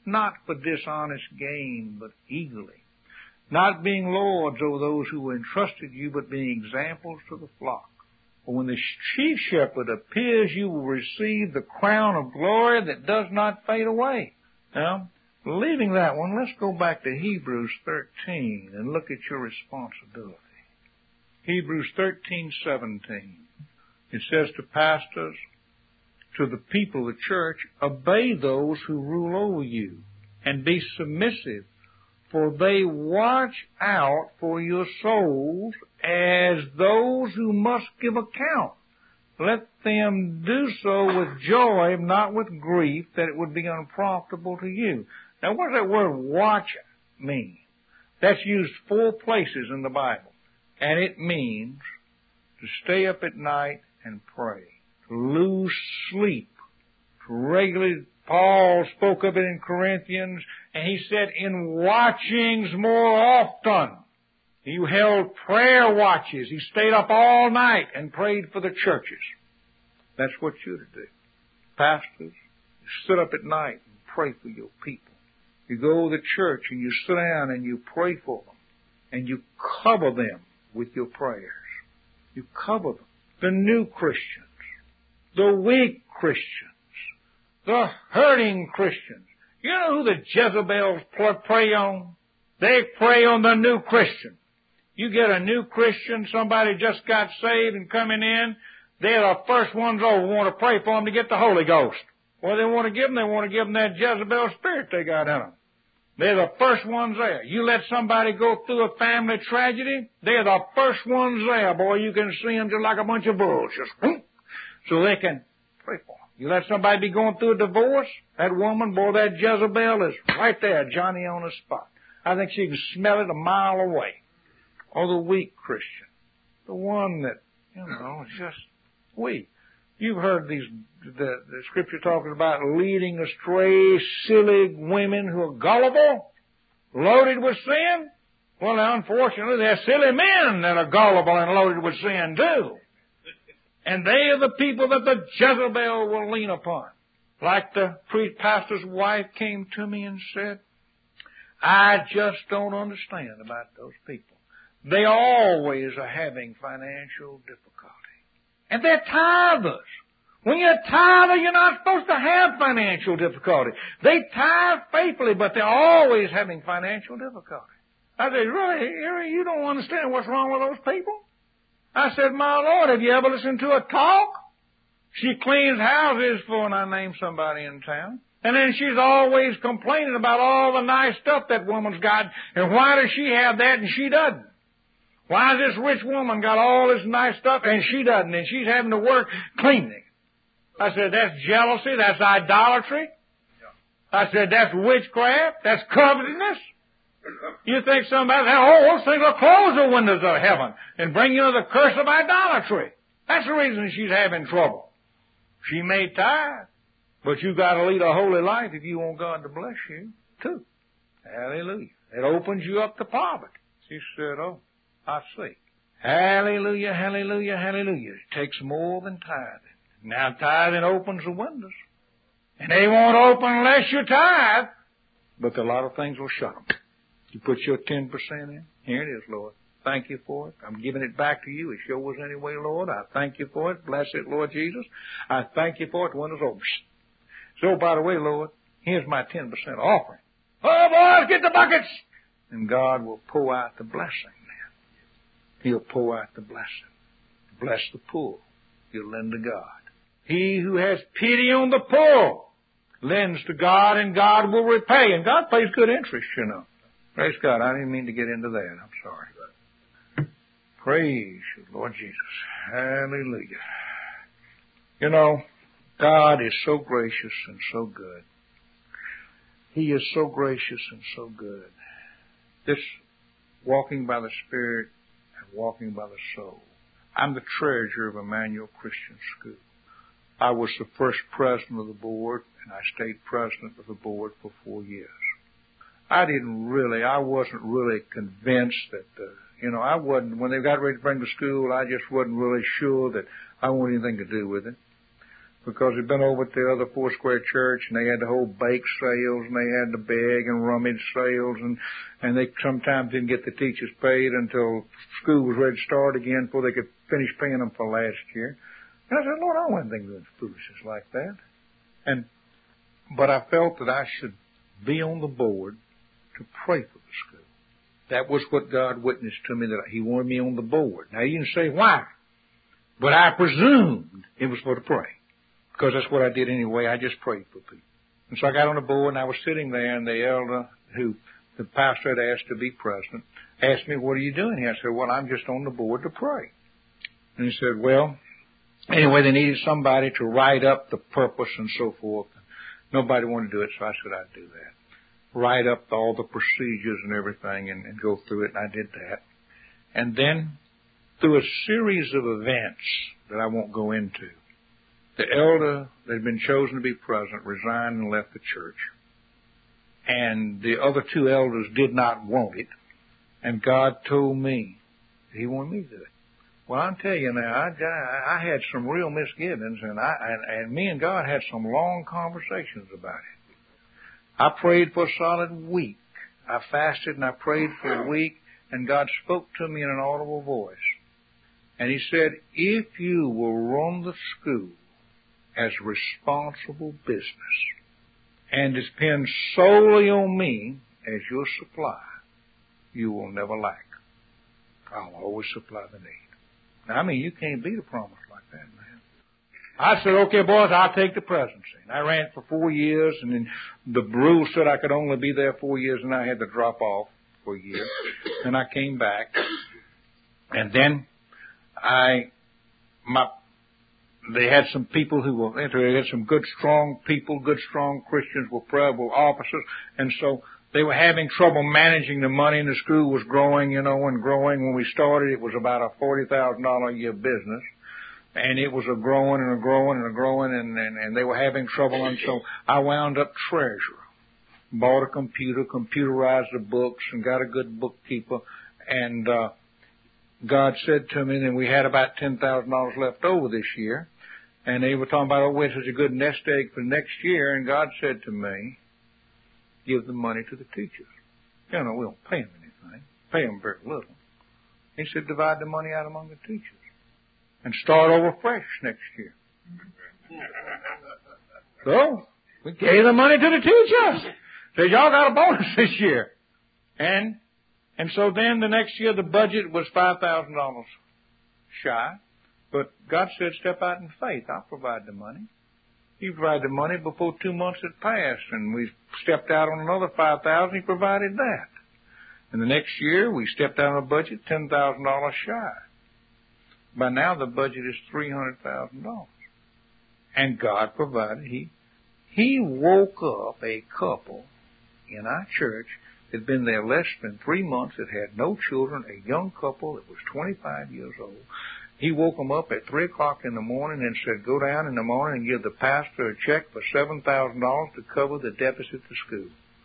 not for dishonest gain, but eagerly, not being lords over those who entrusted you, but being examples to the flock. For when the chief shepherd appears, you will receive the crown of glory that does not fade away. Now, leaving that one, let's go back to Hebrews thirteen and look at your responsibility. Hebrews thirteen seventeen. It says to pastors, to the people of the church, obey those who rule over you, and be submissive, for they watch out for your souls as those who must give account. Let them do so with joy, not with grief, that it would be unprofitable to you. Now, what does that word watch mean? That's used four places in the Bible. And it means to stay up at night and pray, to lose sleep, to regularly, Paul spoke of it in Corinthians, and he said, in watchings more often. He held prayer watches. He stayed up all night and prayed for the churches. That's what you're to do. Pastors, you sit up at night and pray for your people. You go to the church and you sit down and you pray for them. And you cover them with your prayers. You cover them. The new Christians, the weak Christians, the hurting Christians. You know who the Jezebels prey on? They prey on the new Christian. You get a new Christian, somebody just got saved and coming in, they're the first ones over who want to pray for them to get the Holy Ghost. What they want to give them? They want to give them that Jezebel spirit they got in them. They're the first ones there. You let somebody go through a family tragedy, they're the first ones there. Boy, you can see them just like a bunch of bulls. Just whoop, so they can pray for them. You let somebody be going through a divorce, that woman, boy, that Jezebel is right there, Johnny on the spot. I think she can smell it a mile away. Or the weak Christian. The one that, you know, is just weak. You've heard these, the, the scripture talking about leading astray silly women who are gullible, loaded with sin. Well, now, unfortunately, there are silly men that are gullible and loaded with sin, too. And they are the people that the Jezebel will lean upon. Like the priest pastor's wife came to me and said, I just don't understand about those people. They always are having financial difficulty. And they're tithers. When you're a tither, you're not supposed to have financial difficulty. They tithe faithfully, but they're always having financial difficulty. I said, really, Harry, you don't understand what's wrong with those people? I said, my Lord, have you ever listened to her talk? She cleans houses for, and I named somebody in town. And then she's always complaining about all the nice stuff that woman's got, and why does she have that and she doesn't? Why has this rich woman got all this nice stuff and she doesn't, and she's having to work cleaning? I said, that's jealousy, that's idolatry. I said, that's witchcraft, that's covetousness. You think somebody, oh, those things will close the windows of heaven and bring you the curse of idolatry. That's the reason she's having trouble. She may tithe, but you got to lead a holy life if you want God to bless you, too. Hallelujah. It opens you up to poverty. She said, oh, I see. Hallelujah, hallelujah, hallelujah. It takes more than tithing. Now tithing opens the windows. And they won't open unless you tithe. But a lot of things will shut them. You put your ten percent in. Here it is, Lord. Thank you for it. I'm giving it back to you. It's yours anyway, Lord. I thank you for it. Bless it, Lord Jesus. I thank you for it. The window's open. So, by the way, Lord, here's my ten percent offering. Oh, boys, get the buckets! And God will pour out the blessing. He'll pour out the blessing. Bless the poor. He'll lend to God. He who has pity on the poor lends to God, and God will repay. And God pays good interest, you know. Praise God. I didn't mean to get into that. I'm sorry. Praise you, Lord Jesus. Hallelujah. You know, God is so gracious and so good. He is so gracious and so good. This walking by the Spirit and walking by the soul. I'm the treasurer of Emmanuel Christian School. I was the first president of the board, and I stayed president of the board for four years. I didn't really, I wasn't really convinced that, uh, you know, I wasn't, when they got ready to bring the school, I just wasn't really sure that I wanted anything to do with it. because he'd been over at the other Foursquare church, and they had the whole bake sales, and they had the bag and rummage sales, and and they sometimes didn't get the teachers paid until school was ready to start again before they could finish paying them for last year. And I said, Lord, I don't want anything doing foolishness like that. And but I felt that I should be on the board to pray for the school. That was what God witnessed to me, that He wanted me on the board. Now you can say why, but I presumed it was for to pray. Because that's what I did anyway. I just prayed for people. And so I got on the board, and I was sitting there, and the elder who the pastor had asked to be president asked me, what are you doing here? I said, well, I'm just on the board to pray. And he said, well, anyway, they needed somebody to write up the purpose and so forth. Nobody wanted to do it, so I said I'd do that. Write up all the procedures and everything and, and go through it, and I did that. And then, through a series of events that I won't go into, the elder that had been chosen to be president resigned and left the church. And the other two elders did not want it. And God told me He wanted me to do it. Well, I'll tell you now, I, I had some real misgivings, and, I, and, and me and God had some long conversations about it. I prayed for a solid week. I fasted and I prayed for a week, and God spoke to me in an audible voice. And He said, if you will run the school as responsible business and depend solely on me as your supply, you will never lack. I'll always supply the need. Now, I mean, you can't beat a promise like that, man. I said, okay, boys, I'll take the presidency. And I ran for four years, and then the rule said I could only be there four years, and I had to drop off for a year. Then I came back, and then I, my, They had some people who were interested. They had some good, strong people, good, strong Christians were probable officers. And so they were having trouble managing the money, and the school was growing, you know, and growing. When we started, it was about a forty thousand dollars a year business. And it was a growing and a growing and a growing, and, and, and they were having trouble. And so I wound up treasurer. Bought a computer, computerized the books, and got a good bookkeeper. And uh God said to me, and we had about ten thousand dollars left over this year. And they were talking about, oh, this is a good nest egg for next year. And God said to me, give the money to the teachers. You know, we don't pay them anything. Pay them very little. He said, divide the money out among the teachers. And start over fresh next year. So, we gave the money to the teachers. Said, y'all got a bonus this year. And, and so then the next year the budget was five thousand dollars shy. But God said, step out in faith. I'll provide the money. He provided the money before two months had passed, and we stepped out on another five thousand dollars. He provided that. And the next year, we stepped out on a budget ten thousand dollars shy. By now, the budget is three hundred thousand dollars. And God provided. He, he woke up a couple in our church that had been there less than three months, that had no children, a young couple that was twenty-five years old. He woke them up at three o'clock in the morning and said, go down in the morning and give the pastor a check for seven thousand dollars to cover the deficit to school.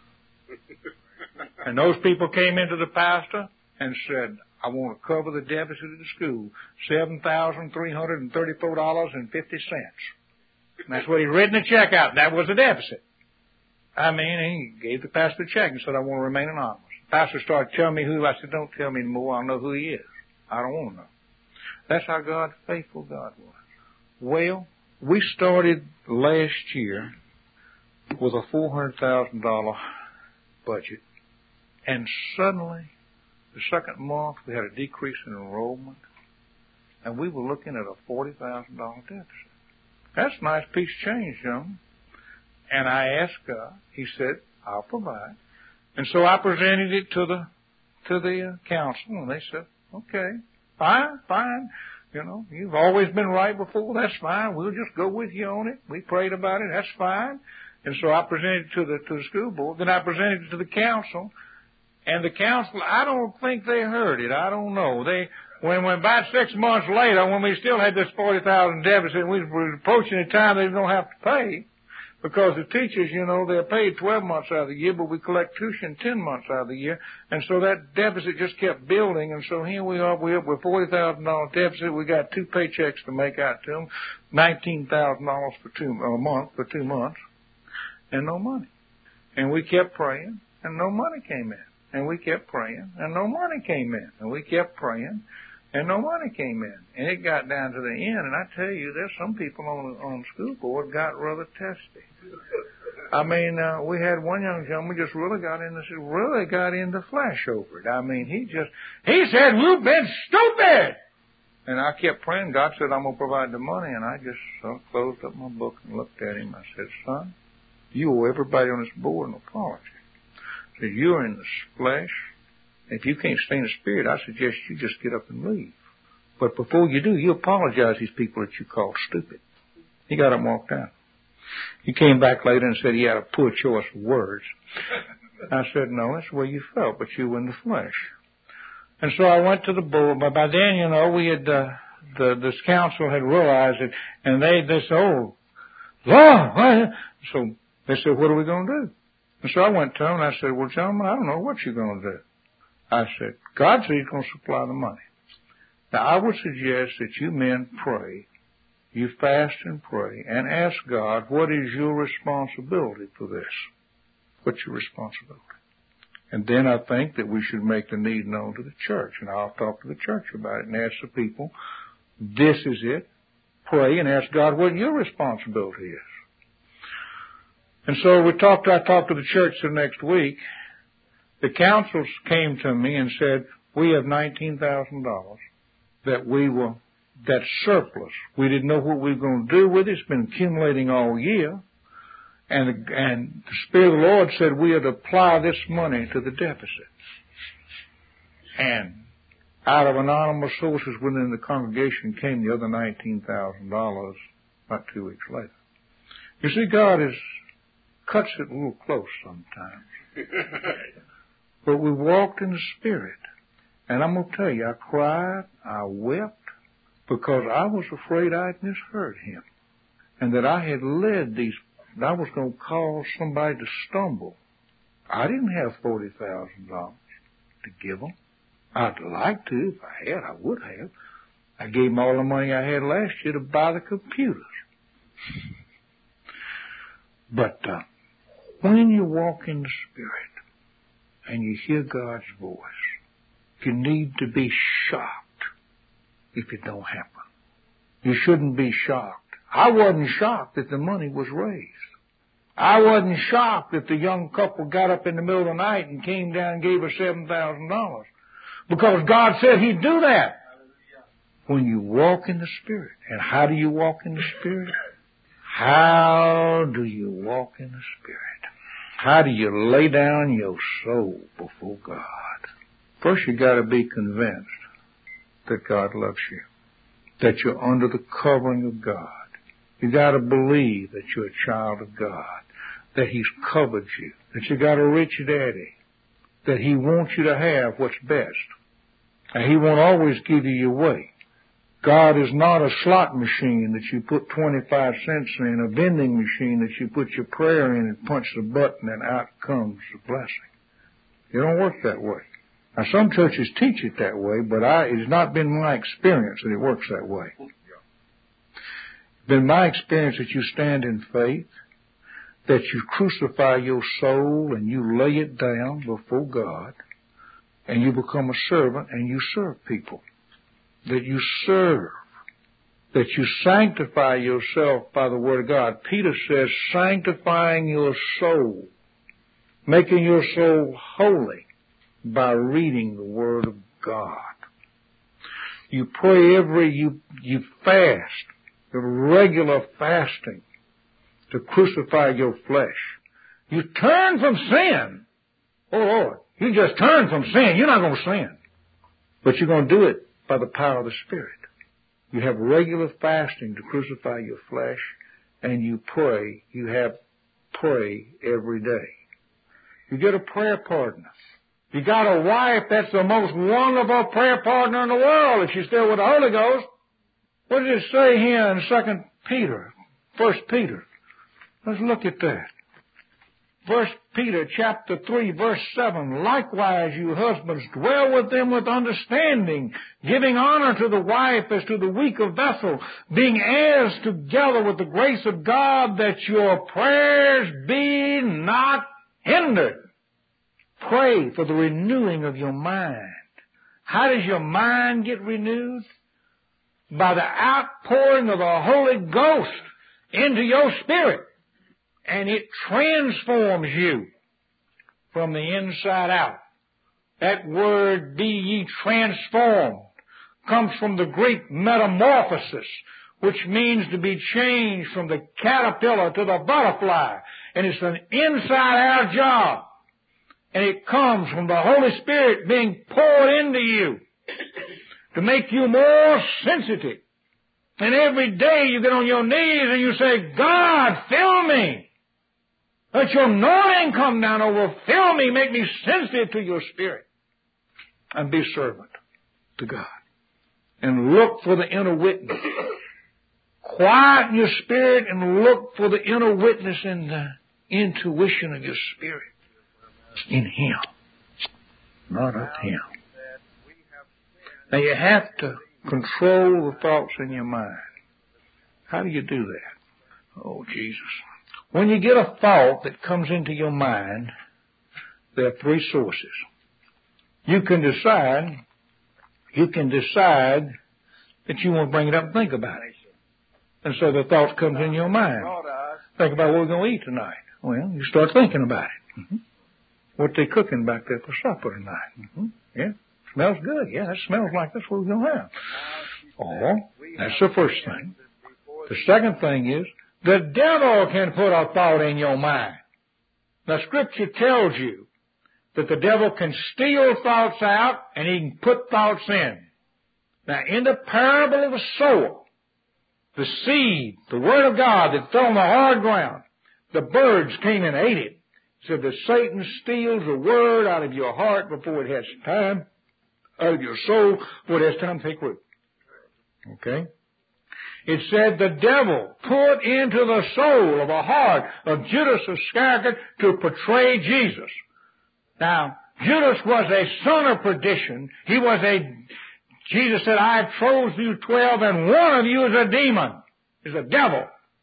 And those people came into the pastor and said, I want to cover the deficit of the school, seven thousand three hundred thirty-four dollars and fifty cents. And that's what he written the check out. That was the deficit. I mean, he gave the pastor a check and said, I want to remain anonymous. The pastor started telling me who. I said, don't tell me anymore. I'll know who he is. I don't want to know. That's how God, faithful God was. Well, we started last year with a four hundred thousand dollars budget, and suddenly, the second month, we had a decrease in enrollment, and we were looking at a forty thousand dollars deficit. That's a nice piece of change, gentlemen. And I asked God. He said, I'll provide. And so I presented it to the to the uh, council, and they said, okay. Fine, fine. You know, you've always been right before. That's fine. We'll just go with you on it. We prayed about it. That's fine. And so I presented it to the to the school board. Then I presented it to the council. And the council, I don't think they heard it. I don't know. They when when about six months later, when we still had this forty thousand deficit, and we were approaching the time they don't have to pay, Because the teachers, you know, they're paid twelve months out of the year, but we collect tuition ten months out of the year. And so that deficit just kept building. And so here we are, we're up with forty thousand dollars deficit. We got two paychecks to make out to them, nineteen thousand dollars for two, a month, for two months, and no money. And we kept praying, and no money came in. And we kept praying, and no money came in. And we kept praying, and no money came in. And it got down to the end, and I tell you, there's some people on the, on the school board got rather testy. I mean, uh, we had one young gentleman just really got into, really got into flesh over it. I mean, he just, he said, "You've been stupid!" And I kept praying. God said, "I'm going to provide the money." And I just uh, closed up my book and looked at him. I said, "Son, you owe everybody on this board an apology. I said, you're in the flesh. If you can't stay in the spirit, I suggest you just get up and leave. But before you do, you apologize to these people that you called stupid." He got up and walked out. He came back later and said he had a poor choice of words. I said, "No, that's the way you felt, but you were in the flesh." And so I went to the board. But by then, you know, we had, uh, the, this council had realized it, and they, they said, "Oh, Lord." So they said, "What are we going to do?" And so I went to them and I said, "Well, gentlemen, I don't know what you're going to do." I said, "God said He's going to supply the money. Now, I would suggest that you men pray, you fast and pray, and ask God, what is your responsibility for this? What's your responsibility? And then I think that we should make the need known to the church. And I'll talk to the church about it and ask the people, this is it. Pray and ask God what your responsibility is." And so we talked, I talked to the church the next week. The councils came to me and said, "We have nineteen thousand dollars that we were, that's surplus. We didn't know what we were going to do with it. It's been accumulating all year. And, and the Spirit of the Lord said we had to apply this money to the deficit." And out of anonymous sources within the congregation came the other nineteen thousand dollars about two weeks later. You see, God is, cuts it a little close sometimes. But we walked in the Spirit. And I'm going to tell you, I cried, I wept, because I was afraid I'd misheard Him. And that I had led these, I was going to cause somebody to stumble. I didn't have forty thousand dollars to give them. I'd like to. If I had, I would have. I gave them all the money I had last year to buy the computers. But uh, when you walk in the Spirit and you hear God's voice, you need to be shocked if it don't happen. You shouldn't be shocked. I wasn't shocked that the money was raised. I wasn't shocked that the young couple got up in the middle of the night and came down and gave us seven thousand dollars. Because God said He'd do that. When you walk in the Spirit. And how do you walk in the Spirit? How do you walk in the Spirit? How do you lay down your soul before God? First, you got to be convinced that God loves you, that you're under the covering of God. You got to believe that you're a child of God, that He's covered you, that you got a rich daddy, that He wants you to have what's best, and He won't always give you your way. God is not a slot machine that you put twenty-five cents in, a vending machine that you put your prayer in and punch the button and out comes the blessing. It don't work that way. Now, some churches teach it that way, but I, it's not been my experience that it works that way. It's been my experience that you stand in faith, that you crucify your soul and you lay it down before God, and you become a servant and you serve people. That you serve, that you sanctify yourself by the Word of God. Peter says, sanctifying your soul, making your soul holy by reading the Word of God. You pray every, you, you fast, regular fasting to crucify your flesh. You turn from sin. Oh Lord, you just turn from sin. You're not going to sin. But you're going to do it by the power of the Spirit. You have regular fasting to crucify your flesh, and you pray. You have pray every day. You get a prayer partner. You got a wife that's the most wonderful prayer partner in the world if she's still with the Holy Ghost. What does it say here in Second Peter, First Peter? Let's look at that. First Peter chapter three, verse seven. Likewise, you husbands, dwell with them with understanding, giving honor to the wife as to the weaker vessel, being heirs together with the grace of God, that your prayers be not hindered. Pray for the renewing of your mind. How does your mind get renewed? By the outpouring of the Holy Ghost into your spirit. And it transforms you from the inside out. That word, be ye transformed, comes from the Greek metamorphosis, which means to be changed from the caterpillar to the butterfly. And it's an inside-out job. And it comes from the Holy Spirit being poured into you to make you more sensitive. And every day you get on your knees and you say, God, fill me. Let your anointing come down over, fill me, make me sensitive to your Spirit. And be servant to God. And look for the inner witness. Quieten your spirit and look for the inner witness and the intuition of your spirit. In Him, not of Him. Now you have to control the thoughts in your mind. How do you do that? Oh, Jesus. When you get a thought that comes into your mind, there are three sources. You can decide, you can decide that you want to bring it up and think about it. And so the thought comes in your mind. Think about what we're going to eat tonight. Well, you start thinking about it. Mm-hmm. What they cooking back there for supper tonight? Mm-hmm. Yeah, smells good. Yeah, that smells like that's what we're going to have. Oh, that's the first thing. The second thing is, the devil can put a thought in your mind. Now, Scripture tells you that the devil can steal thoughts out and he can put thoughts in. Now, in the parable of the sower, the seed, the Word of God that fell on the hard ground, the birds came and ate it. So that Satan steals the Word out of your heart before it has time, out of your soul before it has time to take root. Okay? It said the devil put into the soul of a heart of Judas Iscariot to portray Jesus. Now, Judas was a son of perdition. He was a, Jesus said, I have chosen you twelve and one of you is a demon, is a devil.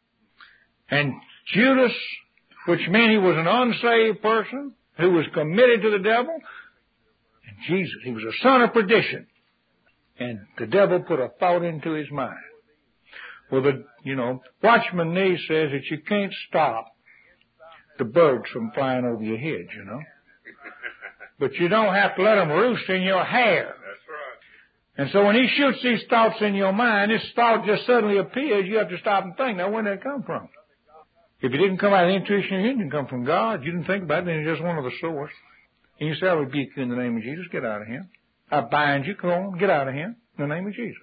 And Judas, which meant he was an unsaved person who was committed to the devil. And Jesus, he was a son of perdition. And the devil put a thought into his mind. Well, the, you know, Watchman Nee says that you can't stop the birds from flying over your head, you know. But you don't have to let them roost in your hair. That's right. And so when he shoots these thoughts in your mind, this thought just suddenly appears. You have to stop and think, now, where did it come from? If it didn't come out of the intuition, it didn't come from God. You didn't think about it, then it's just one of the source. And you say, I rebuke you in the name of Jesus. Get out of here. I bind you. Come on, get out of here in the name of Jesus.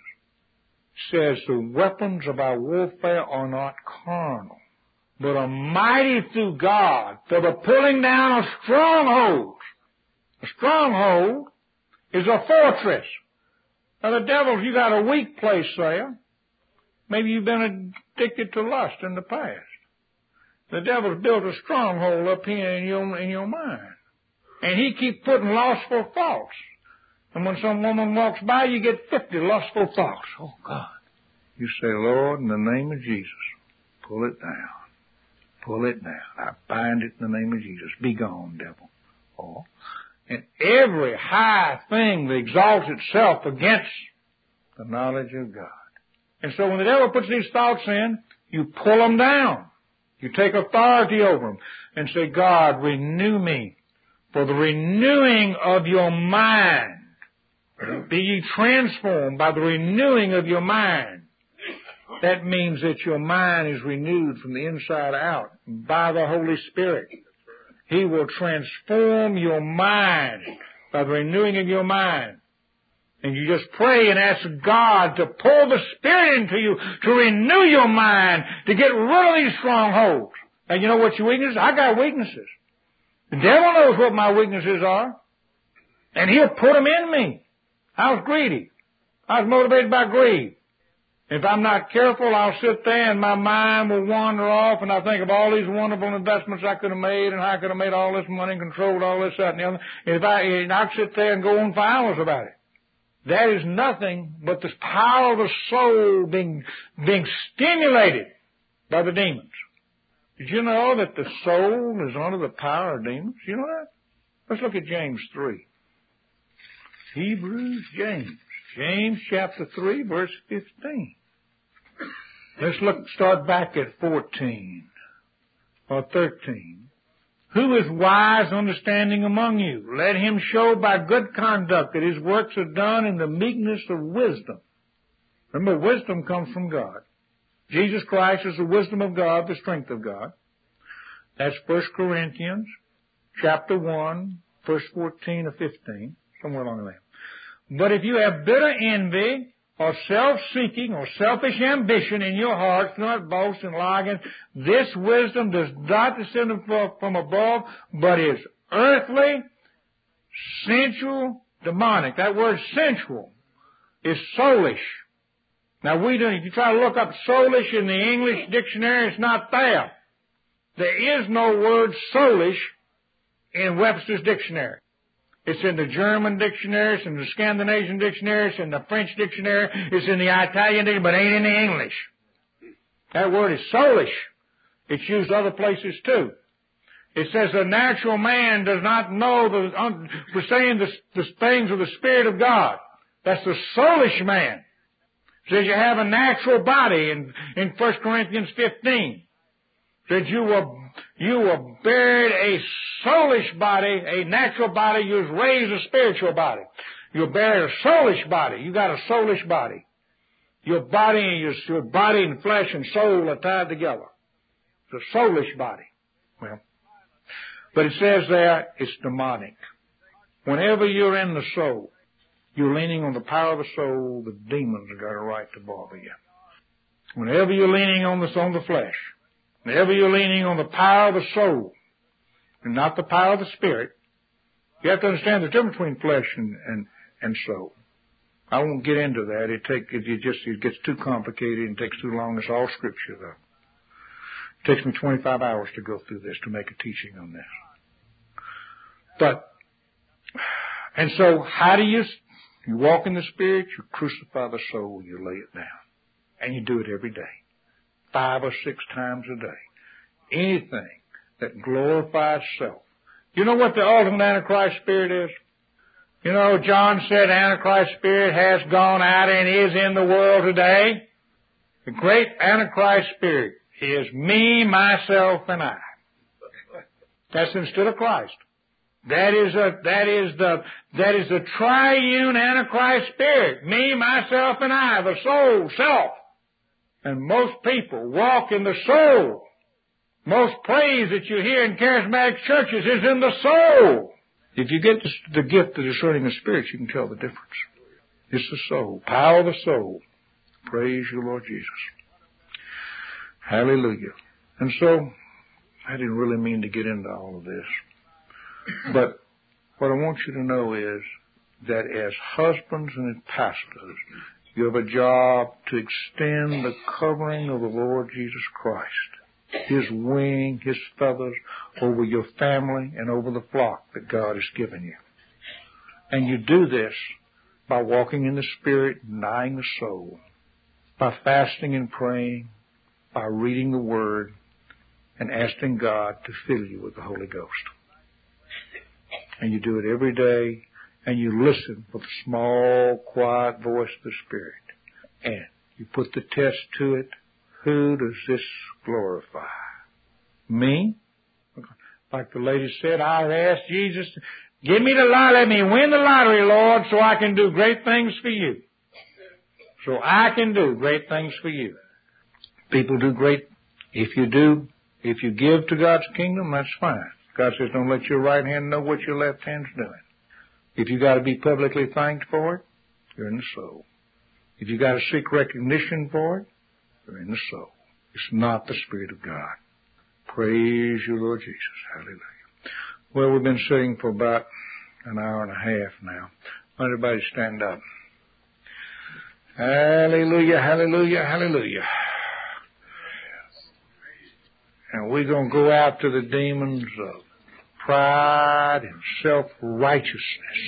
It says the weapons of our warfare are not carnal, but are mighty through God for the pulling down of strongholds. A stronghold is a fortress. Now the devil's, you got a weak place there. Maybe you've been addicted to lust in the past. The devil's built a stronghold up here in your, in your mind. And he keeps putting lustful thoughts. And when some woman walks by, you get fifty lustful thoughts. Oh, God. You say, Lord, in the name of Jesus, pull it down. Pull it down. I bind it in the name of Jesus. Be gone, devil. Oh. And every high thing that exalts itself against the knowledge of God. And so when the devil puts these thoughts in, you pull them down. You take authority over them and say, God, renew me for the renewing of your mind. Be ye transformed by the renewing of your mind. That means that your mind is renewed from the inside out by the Holy Spirit. He will transform your mind by the renewing of your mind. And you just pray and ask God to pour the Spirit into you, to renew your mind, to get rid of these strongholds. And you know what your weaknesses are? I got weaknesses. The devil knows what my weaknesses are. And he'll put them in me. I was greedy. I was motivated by greed. If I'm not careful, I'll sit there and my mind will wander off and I think of all these wonderful investments I could have made and how I could have made all this money and controlled all this, that, and the other. And if I, and I'll sit there and go on for hours about it. That is nothing but the power of the soul being, being stimulated by the demons. Did you know that the soul is under the power of demons? You know that? Let's look at James three. Hebrews, James. James chapter three, verse fifteen. Let's look, start back at fourteen or thirteen. Who is wise, understanding among you? Let him show by good conduct that his works are done in the meekness of wisdom. Remember, wisdom comes from God. Jesus Christ is the wisdom of God, the strength of God. That's First Corinthians chapter one, verse fourteen or fifteen, somewhere along there. But if you have bitter envy or self-seeking or selfish ambition in your hearts, do not boast and lie against. This wisdom does not descend from above, but is earthly, sensual, demonic. That word sensual is soulish. Now we don't, if you try to look up soulish in the English dictionary, it's not there. There is no word soulish in Webster's dictionary. It's in the German dictionary, it's in the Scandinavian dictionary, it's in the French dictionary, it's in the Italian dictionary, but ain't in the English. That word is soulish. It's used other places too. It says the natural man does not know the, um, we're saying the, the things of the Spirit of God. That's the soulish man. It says you have a natural body in, in First Corinthians fifteen. That you were, you were buried a soulish body, a natural body, you was raised a spiritual body. You buried a soulish body. You got a soulish body. Your body and your, your body and flesh and soul are tied together. It's a soulish body. Well, but it says there, it's demonic. Whenever you're in the soul, you're leaning on the power of the soul, the demons have got a right to bother you. Whenever you're leaning on the, on the flesh, whenever you're leaning on the power of the soul and not the power of the spirit, you have to understand the difference between flesh and, and, and soul. I won't get into that. It take it, it just it gets too complicated and takes too long. It's all scripture though. It takes me twenty-five hours to go through this to make a teaching on this. But and so how do you you walk in the spirit? You crucify the soul. You lay it down, and you do it every day. Five or six times a day. Anything that glorifies self. You know what the ultimate Antichrist spirit is? You know, John said Antichrist spirit has gone out and is in the world today. The great Antichrist spirit is me, myself, and I. That's instead of Christ. That is a, that is the, that is the triune Antichrist spirit. Me, myself, and I, the soul, self. And most people walk in the soul. Most praise that you hear in charismatic churches is in the soul. If you get the gift of discerning the spirits, you can tell the difference. It's the soul. Power of the soul. Praise you, Lord Jesus. Hallelujah. And so, I didn't really mean to get into all of this. But what I want you to know is that as husbands and as pastors, you have a job to extend the covering of the Lord Jesus Christ, His wing, His feathers over your family and over the flock that God has given you. And you do this by walking in the Spirit, denying the soul, by fasting and praying, by reading the Word, and asking God to fill you with the Holy Ghost. And you do it every day. And you listen for the small, quiet voice of the Spirit. And you put the test to it. Who does this glorify? Me? Like the lady said, I asked Jesus, give me the lottery, let me win the lottery, Lord, so I can do great things for you. So I can do great things for you. People do great, if you do, if you give to God's kingdom, that's fine. God says don't let your right hand know what your left hand's doing. If you got to be publicly thanked for it, you're in the soul. If you got to seek recognition for it, you're in the soul. It's not the Spirit of God. Praise you, Lord Jesus. Hallelujah. Well, we've been sitting for about an hour and a half now. Why don't everybody stand up? Hallelujah, hallelujah, hallelujah. And we're going to go out to the demons of pride and self-righteousness.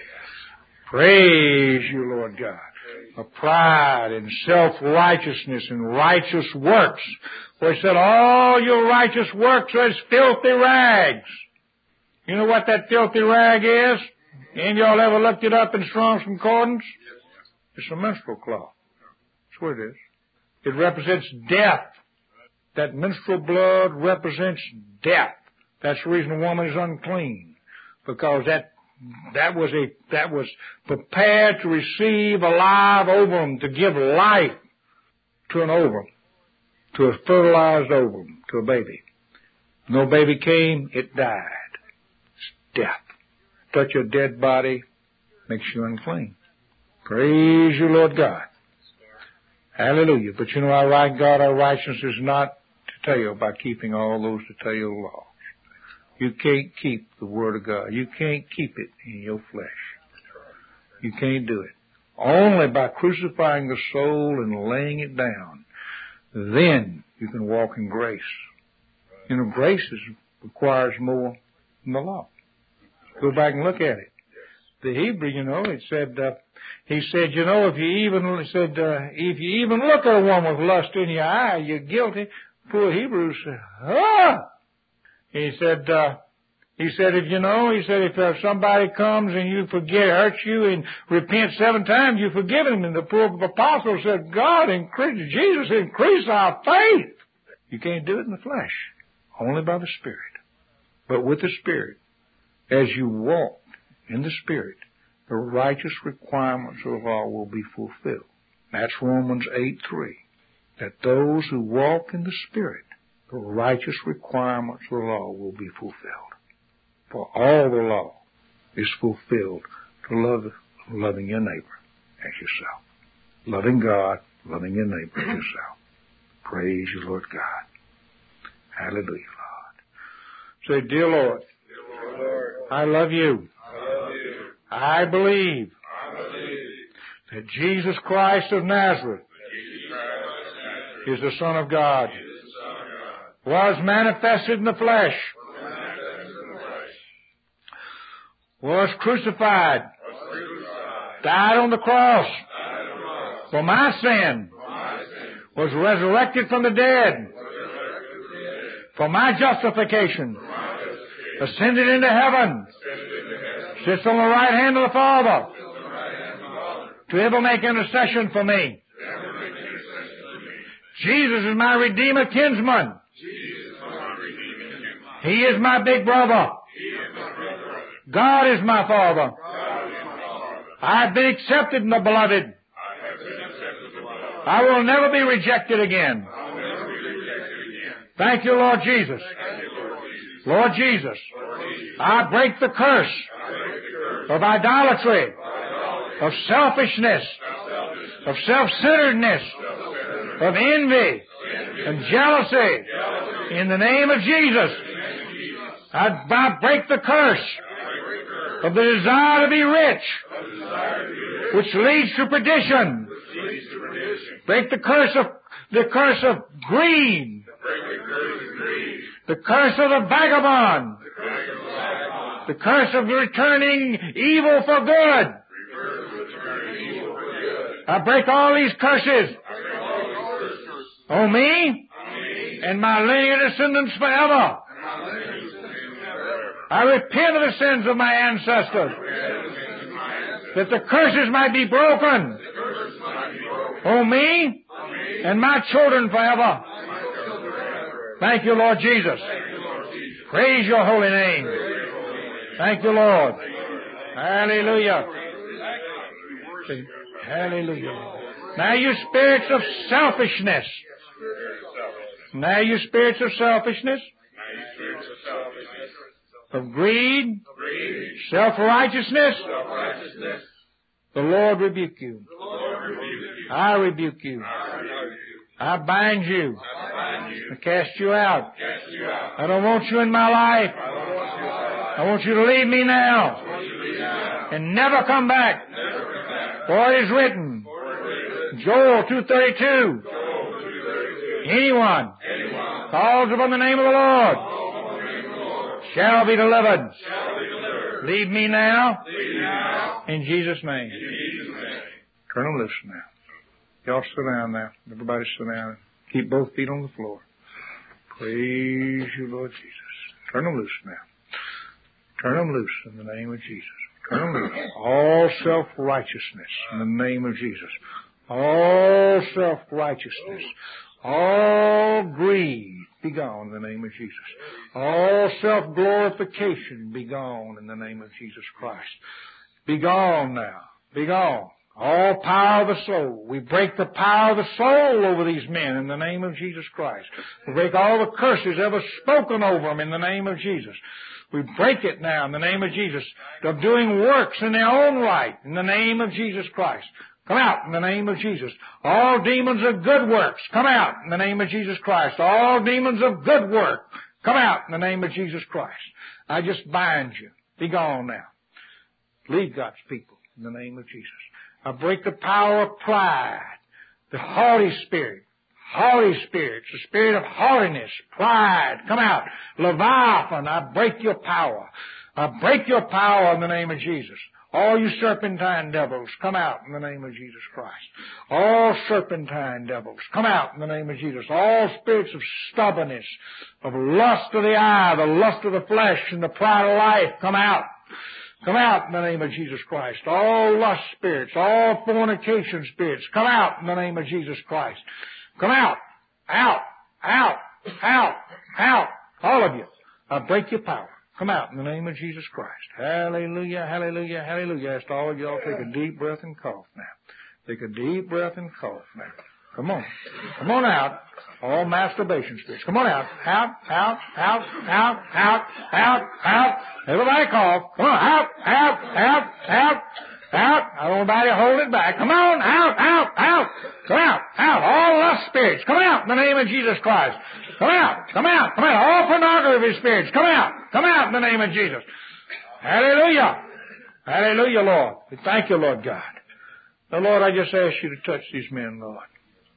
Praise you, Lord God. Of pride and self-righteousness and righteous works. For he said, all your righteous works are as filthy rags. You know what that filthy rag is? Ain't y'all ever looked it up in Strong's Concordance? It's a menstrual cloth. That's what it is. It represents death. That menstrual blood represents death. That's the reason a woman is unclean. Because that that was a that was prepared to receive a live ovum, to give life to an ovum, to a fertilized ovum, to a baby. No baby came, it died. It's death. Touch a dead body makes you unclean. Praise you, Lord God. Hallelujah. But you know, our right God, our righteousness is not to tell you about keeping all those to tell you laws. You can't keep the Word of God. You can't keep it in your flesh. You can't do it. Only by crucifying the soul and laying it down. Then you can walk in grace. You know, grace is, requires more than the law. Go back and look at it. The Hebrew, you know, it said, uh, he said, you know, if you even, he said, uh, if you even look at a woman with lust in your eye, you're guilty. Poor Hebrew said, ah! He said, uh, he said, if you know, he said, if uh, somebody comes and you forget, hurts you and repent seven times, you forgive him. And the poor apostle said, God increase, Jesus increase our faith. You can't do it in the flesh, only by the Spirit. But with the Spirit, as you walk in the Spirit, the righteous requirements of the law will be fulfilled. That's Romans eight three. That those who walk in the Spirit, the righteous requirements of the law will be fulfilled. For all the law is fulfilled to love, loving your neighbor as yourself. Loving God, loving your neighbor as yourself. Praise you, Lord God. Hallelujah, Lord. Say, dear Lord, dear Lord, I love you. I love you. I believe, I believe that Jesus Christ of Nazareth is the Son of God, was manifested in the flesh, was crucified, died on the cross for my sin, was resurrected from the dead for my justification, ascended into heaven, sits on the right hand of the Father, to ever make intercession for me. Jesus is my Redeemer kinsman. He is my big brother. God is my Father. I have been accepted in the beloved. I will never be rejected again. Thank you, Lord Jesus. Lord Jesus, I break the curse of idolatry, of selfishness, of self-centeredness, of envy and jealousy. In the name of Jesus, I, I break the curse of the desire to be rich, which leads to perdition. Break the curse of the curse of greed, the curse of the vagabond, the curse of returning evil for good. I break all these curses on me and my lineage descendants forever. I repent of the sins of my ancestors, that the curses might be broken on me and my children forever. Thank you, Lord Jesus. Praise your holy name. Thank you, Lord. Hallelujah. Hallelujah. Now you spirits of selfishness. Now you spirits of selfishness, of greed, self-righteousness, the Lord rebuke you. I rebuke you. I bind you. I cast you out. I don't want you in my life. I want you to leave me now and never come back. For it is written, Joel two thirty-two. Anyone calls upon the name of the Lord shall be delivered. Leave me now in Jesus' name. Turn them loose now. Y'all sit down now. Everybody sit down. Keep both feet on the floor. Praise you, Lord Jesus. Turn them loose now. Turn them loose in the name of Jesus. Turn them loose. All self-righteousness in the name of Jesus. All self-righteousness. All greed be gone in the name of Jesus. All self-glorification be gone in the name of Jesus Christ. Be gone now. Be gone. All power of the soul. We break the power of the soul over these men in the name of Jesus Christ. We break all the curses ever spoken over them in the name of Jesus. We break it now in the name of Jesus. Of doing works in their own right in the name of Jesus Christ. Come out in the name of Jesus. All demons of good works, come out in the name of Jesus Christ. All demons of good work, come out in the name of Jesus Christ. I just bind you. Be gone now. Leave God's people in the name of Jesus. I break the power of pride, the haughty spirit, haughty spirits, the spirit of haughtiness, pride, come out. Leviathan, I break your power. I break your power in the name of Jesus. All you serpentine devils, come out in the name of Jesus Christ. All serpentine devils, come out in the name of Jesus. All spirits of stubbornness, of lust of the eye, the lust of the flesh, and the pride of life, come out. Come out in the name of Jesus Christ. All lust spirits, all fornication spirits, come out in the name of Jesus Christ. Come out, out, out, out, out, all of you. I break your power. Come out in the name of Jesus Christ. Hallelujah, hallelujah, hallelujah. Ask all of y'all take a deep breath and cough now. Take a deep breath and cough now. Come on. Come on out. All masturbation spirits. Come on out. Out, out, out, out, out, out, out. Everybody cough. Come on. Out, out, out, out, out. I don't want anybody to hold it back. Come on. Out, out, out. Come out, out. All lust spirits. Come out in the name of Jesus Christ. Come out. Come out. Come out. All pornography spirits. Come out. Come out in the name of Jesus. Hallelujah. Hallelujah, Lord. We thank you, Lord God. Now, Lord, I just ask you to touch these men, Lord.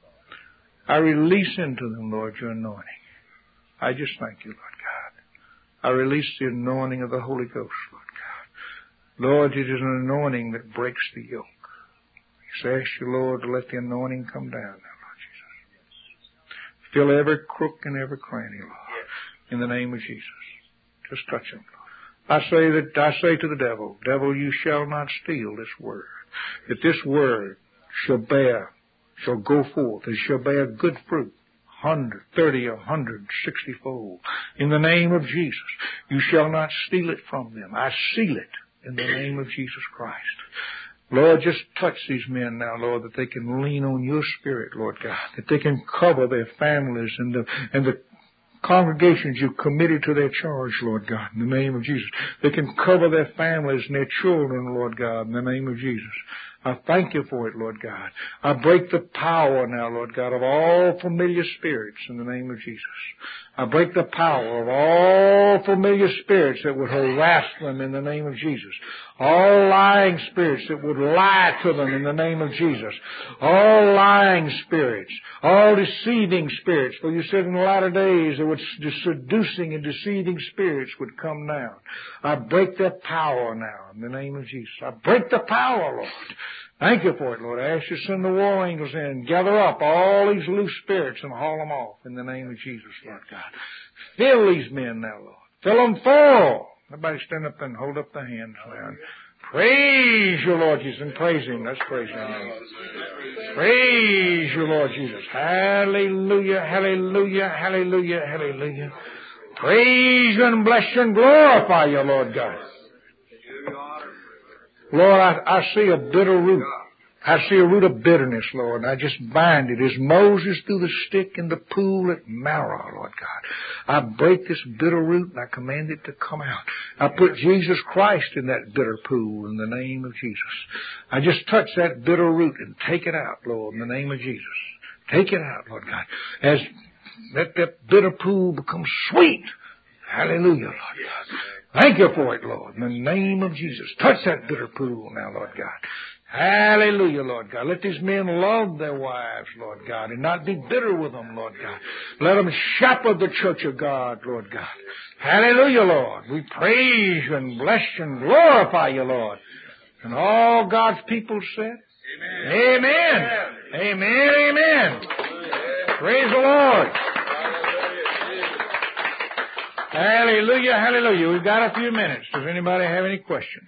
I release into them, Lord, your anointing. I just thank you, Lord God. I release the anointing of the Holy Ghost, Lord God. Lord, it is an anointing that breaks the yoke. I just ask you, Lord, to let the anointing come down now, Lord Jesus. Fill every crook and every cranny, Lord, in the name of Jesus. Just touch them, Lord. I say that, I say to the devil, devil, you shall not steal this word. That this word shall bear shall go forth and shall bear good fruit, hundred, thirty, a hundred, sixty-fold. In the name of Jesus, you shall not steal it from them. I seal it in the name of Jesus Christ. Lord, just touch these men now, Lord, that they can lean on your Spirit, Lord God, that they can cover their families and the and the congregations you've committed to their charge, Lord God, in the name of Jesus. They can cover their families and their children, Lord God, in the name of Jesus. I thank you for it, Lord God. I break the power now, Lord God, of all familiar spirits in the name of Jesus. I break the power of all familiar spirits that would harass them in the name of Jesus. All lying spirits that would lie to them in the name of Jesus. All lying spirits. All deceiving spirits. For you said in the latter days there would the seducing and deceiving spirits would come down. I break that power now in the name of Jesus. I break the power, Lord. Thank you for it, Lord. I ask you to send the war angels in, gather up all these loose spirits and haul them off in the name of Jesus, Lord God. Fill these men now, Lord. Fill them full. Everybody stand up and hold up their hands now. Praise you, Lord Jesus, and praise Him. Let's praise Him. Praise you, Lord Jesus. Hallelujah, hallelujah, hallelujah, hallelujah. Praise you and bless you and glorify you, Lord God. Lord, I, I see a bitter root. I see a root of bitterness, Lord, and I just bind it as Moses threw the stick in the pool at Marah, Lord God. I break this bitter root and I command it to come out. I put Jesus Christ in that bitter pool in the name of Jesus. I just touch that bitter root and take it out, Lord, in the name of Jesus. Take it out, Lord God. As let that bitter pool become sweet. Hallelujah, Lord God. Thank you for it, Lord, in the name of Jesus. Touch that bitter pool now, Lord God. Hallelujah, Lord God. Let these men love their wives, Lord God, and not be bitter with them, Lord God. Let them shepherd the church of God, Lord God. Hallelujah, Lord. We praise you and bless you and glorify you, Lord. And all God's people said, Amen. Amen. Amen. Amen. Praise the Lord. Hallelujah, hallelujah. We've got a few minutes. Does anybody have any questions?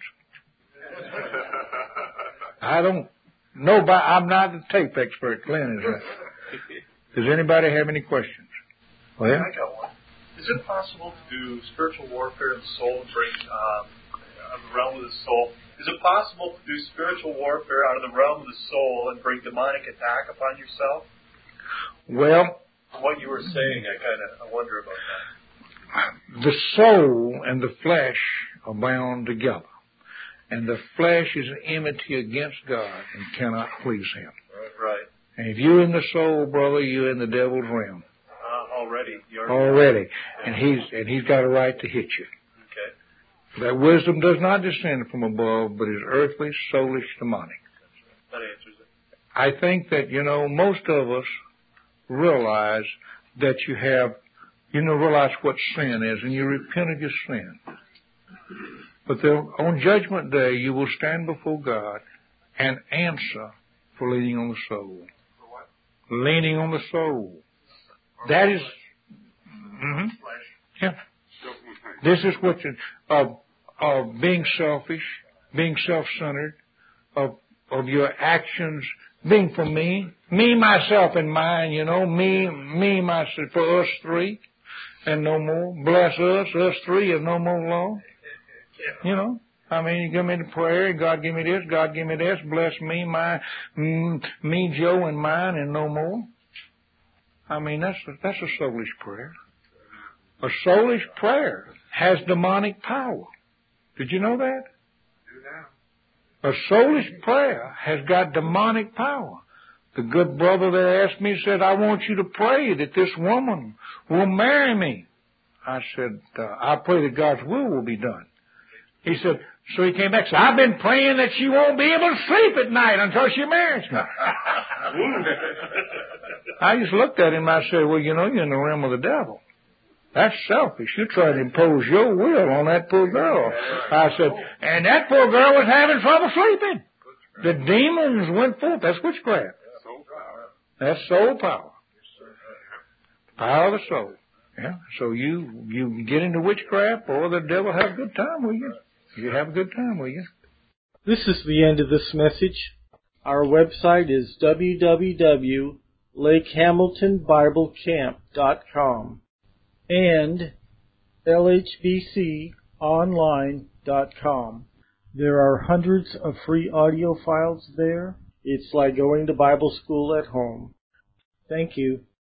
I don't know, but I'm not a tape expert. Glenn is right. Does anybody have any questions? Well, I got one. Is it possible to do spiritual warfare in the soul and bring um, out of the realm of the soul? Is it possible to do spiritual warfare out of the realm of the soul and bring demonic attack upon yourself? Well, from what you were saying, I kind of I wonder about that. The soul and the flesh are bound together. And the flesh is an enmity against God and cannot please Him. Right. And if you're in the soul, brother, you're in the devil's realm. Uh, already. You're already. Yeah. And he's and he's got a right to hit you. Okay. That wisdom does not descend from above, but is earthly, soulish, demonic. That answers it. I think that, you know, most of us realize that you have, you know, realize what sin is, and you repent of your sin. But the, on Judgment Day, you will stand before God and answer for leaning on the soul. For what? Leaning on the soul. That is, mm-hmm. Yeah. This is what you, of, of being selfish, being self-centered, of, of your actions being for me, me, myself, and mine, you know, me, me, myself, for us three, and no more. Bless us, us three, and no more law. You know, I mean, you give me the prayer, God give me this, God give me this, bless me, my, mm, me, Joe, and mine, and no more. I mean, that's a, that's a soulish prayer. A soulish prayer has demonic power. Did you know that? A soulish prayer has got demonic power. The good brother that asked me said, I want you to pray that this woman will marry me. I said, uh, I pray that God's will will be done. He said, so he came back and said, I've been praying that she won't be able to sleep at night until she marries me. I just looked at him and I said, well, you know, you're in the realm of the devil. That's selfish. You try to impose your will on that poor girl. I said, and that poor girl was having trouble sleeping. The demons went forth. That's witchcraft. That's soul power. Power of the soul. Yeah. So you, you get into witchcraft or the devil have a good time with you. You have a good time with you. This is the end of this message. Our website is w w w dot lake hamilton bible camp dot com and l h b c online dot com. There are hundreds of free audio files there. It's like going to Bible school at home. Thank you.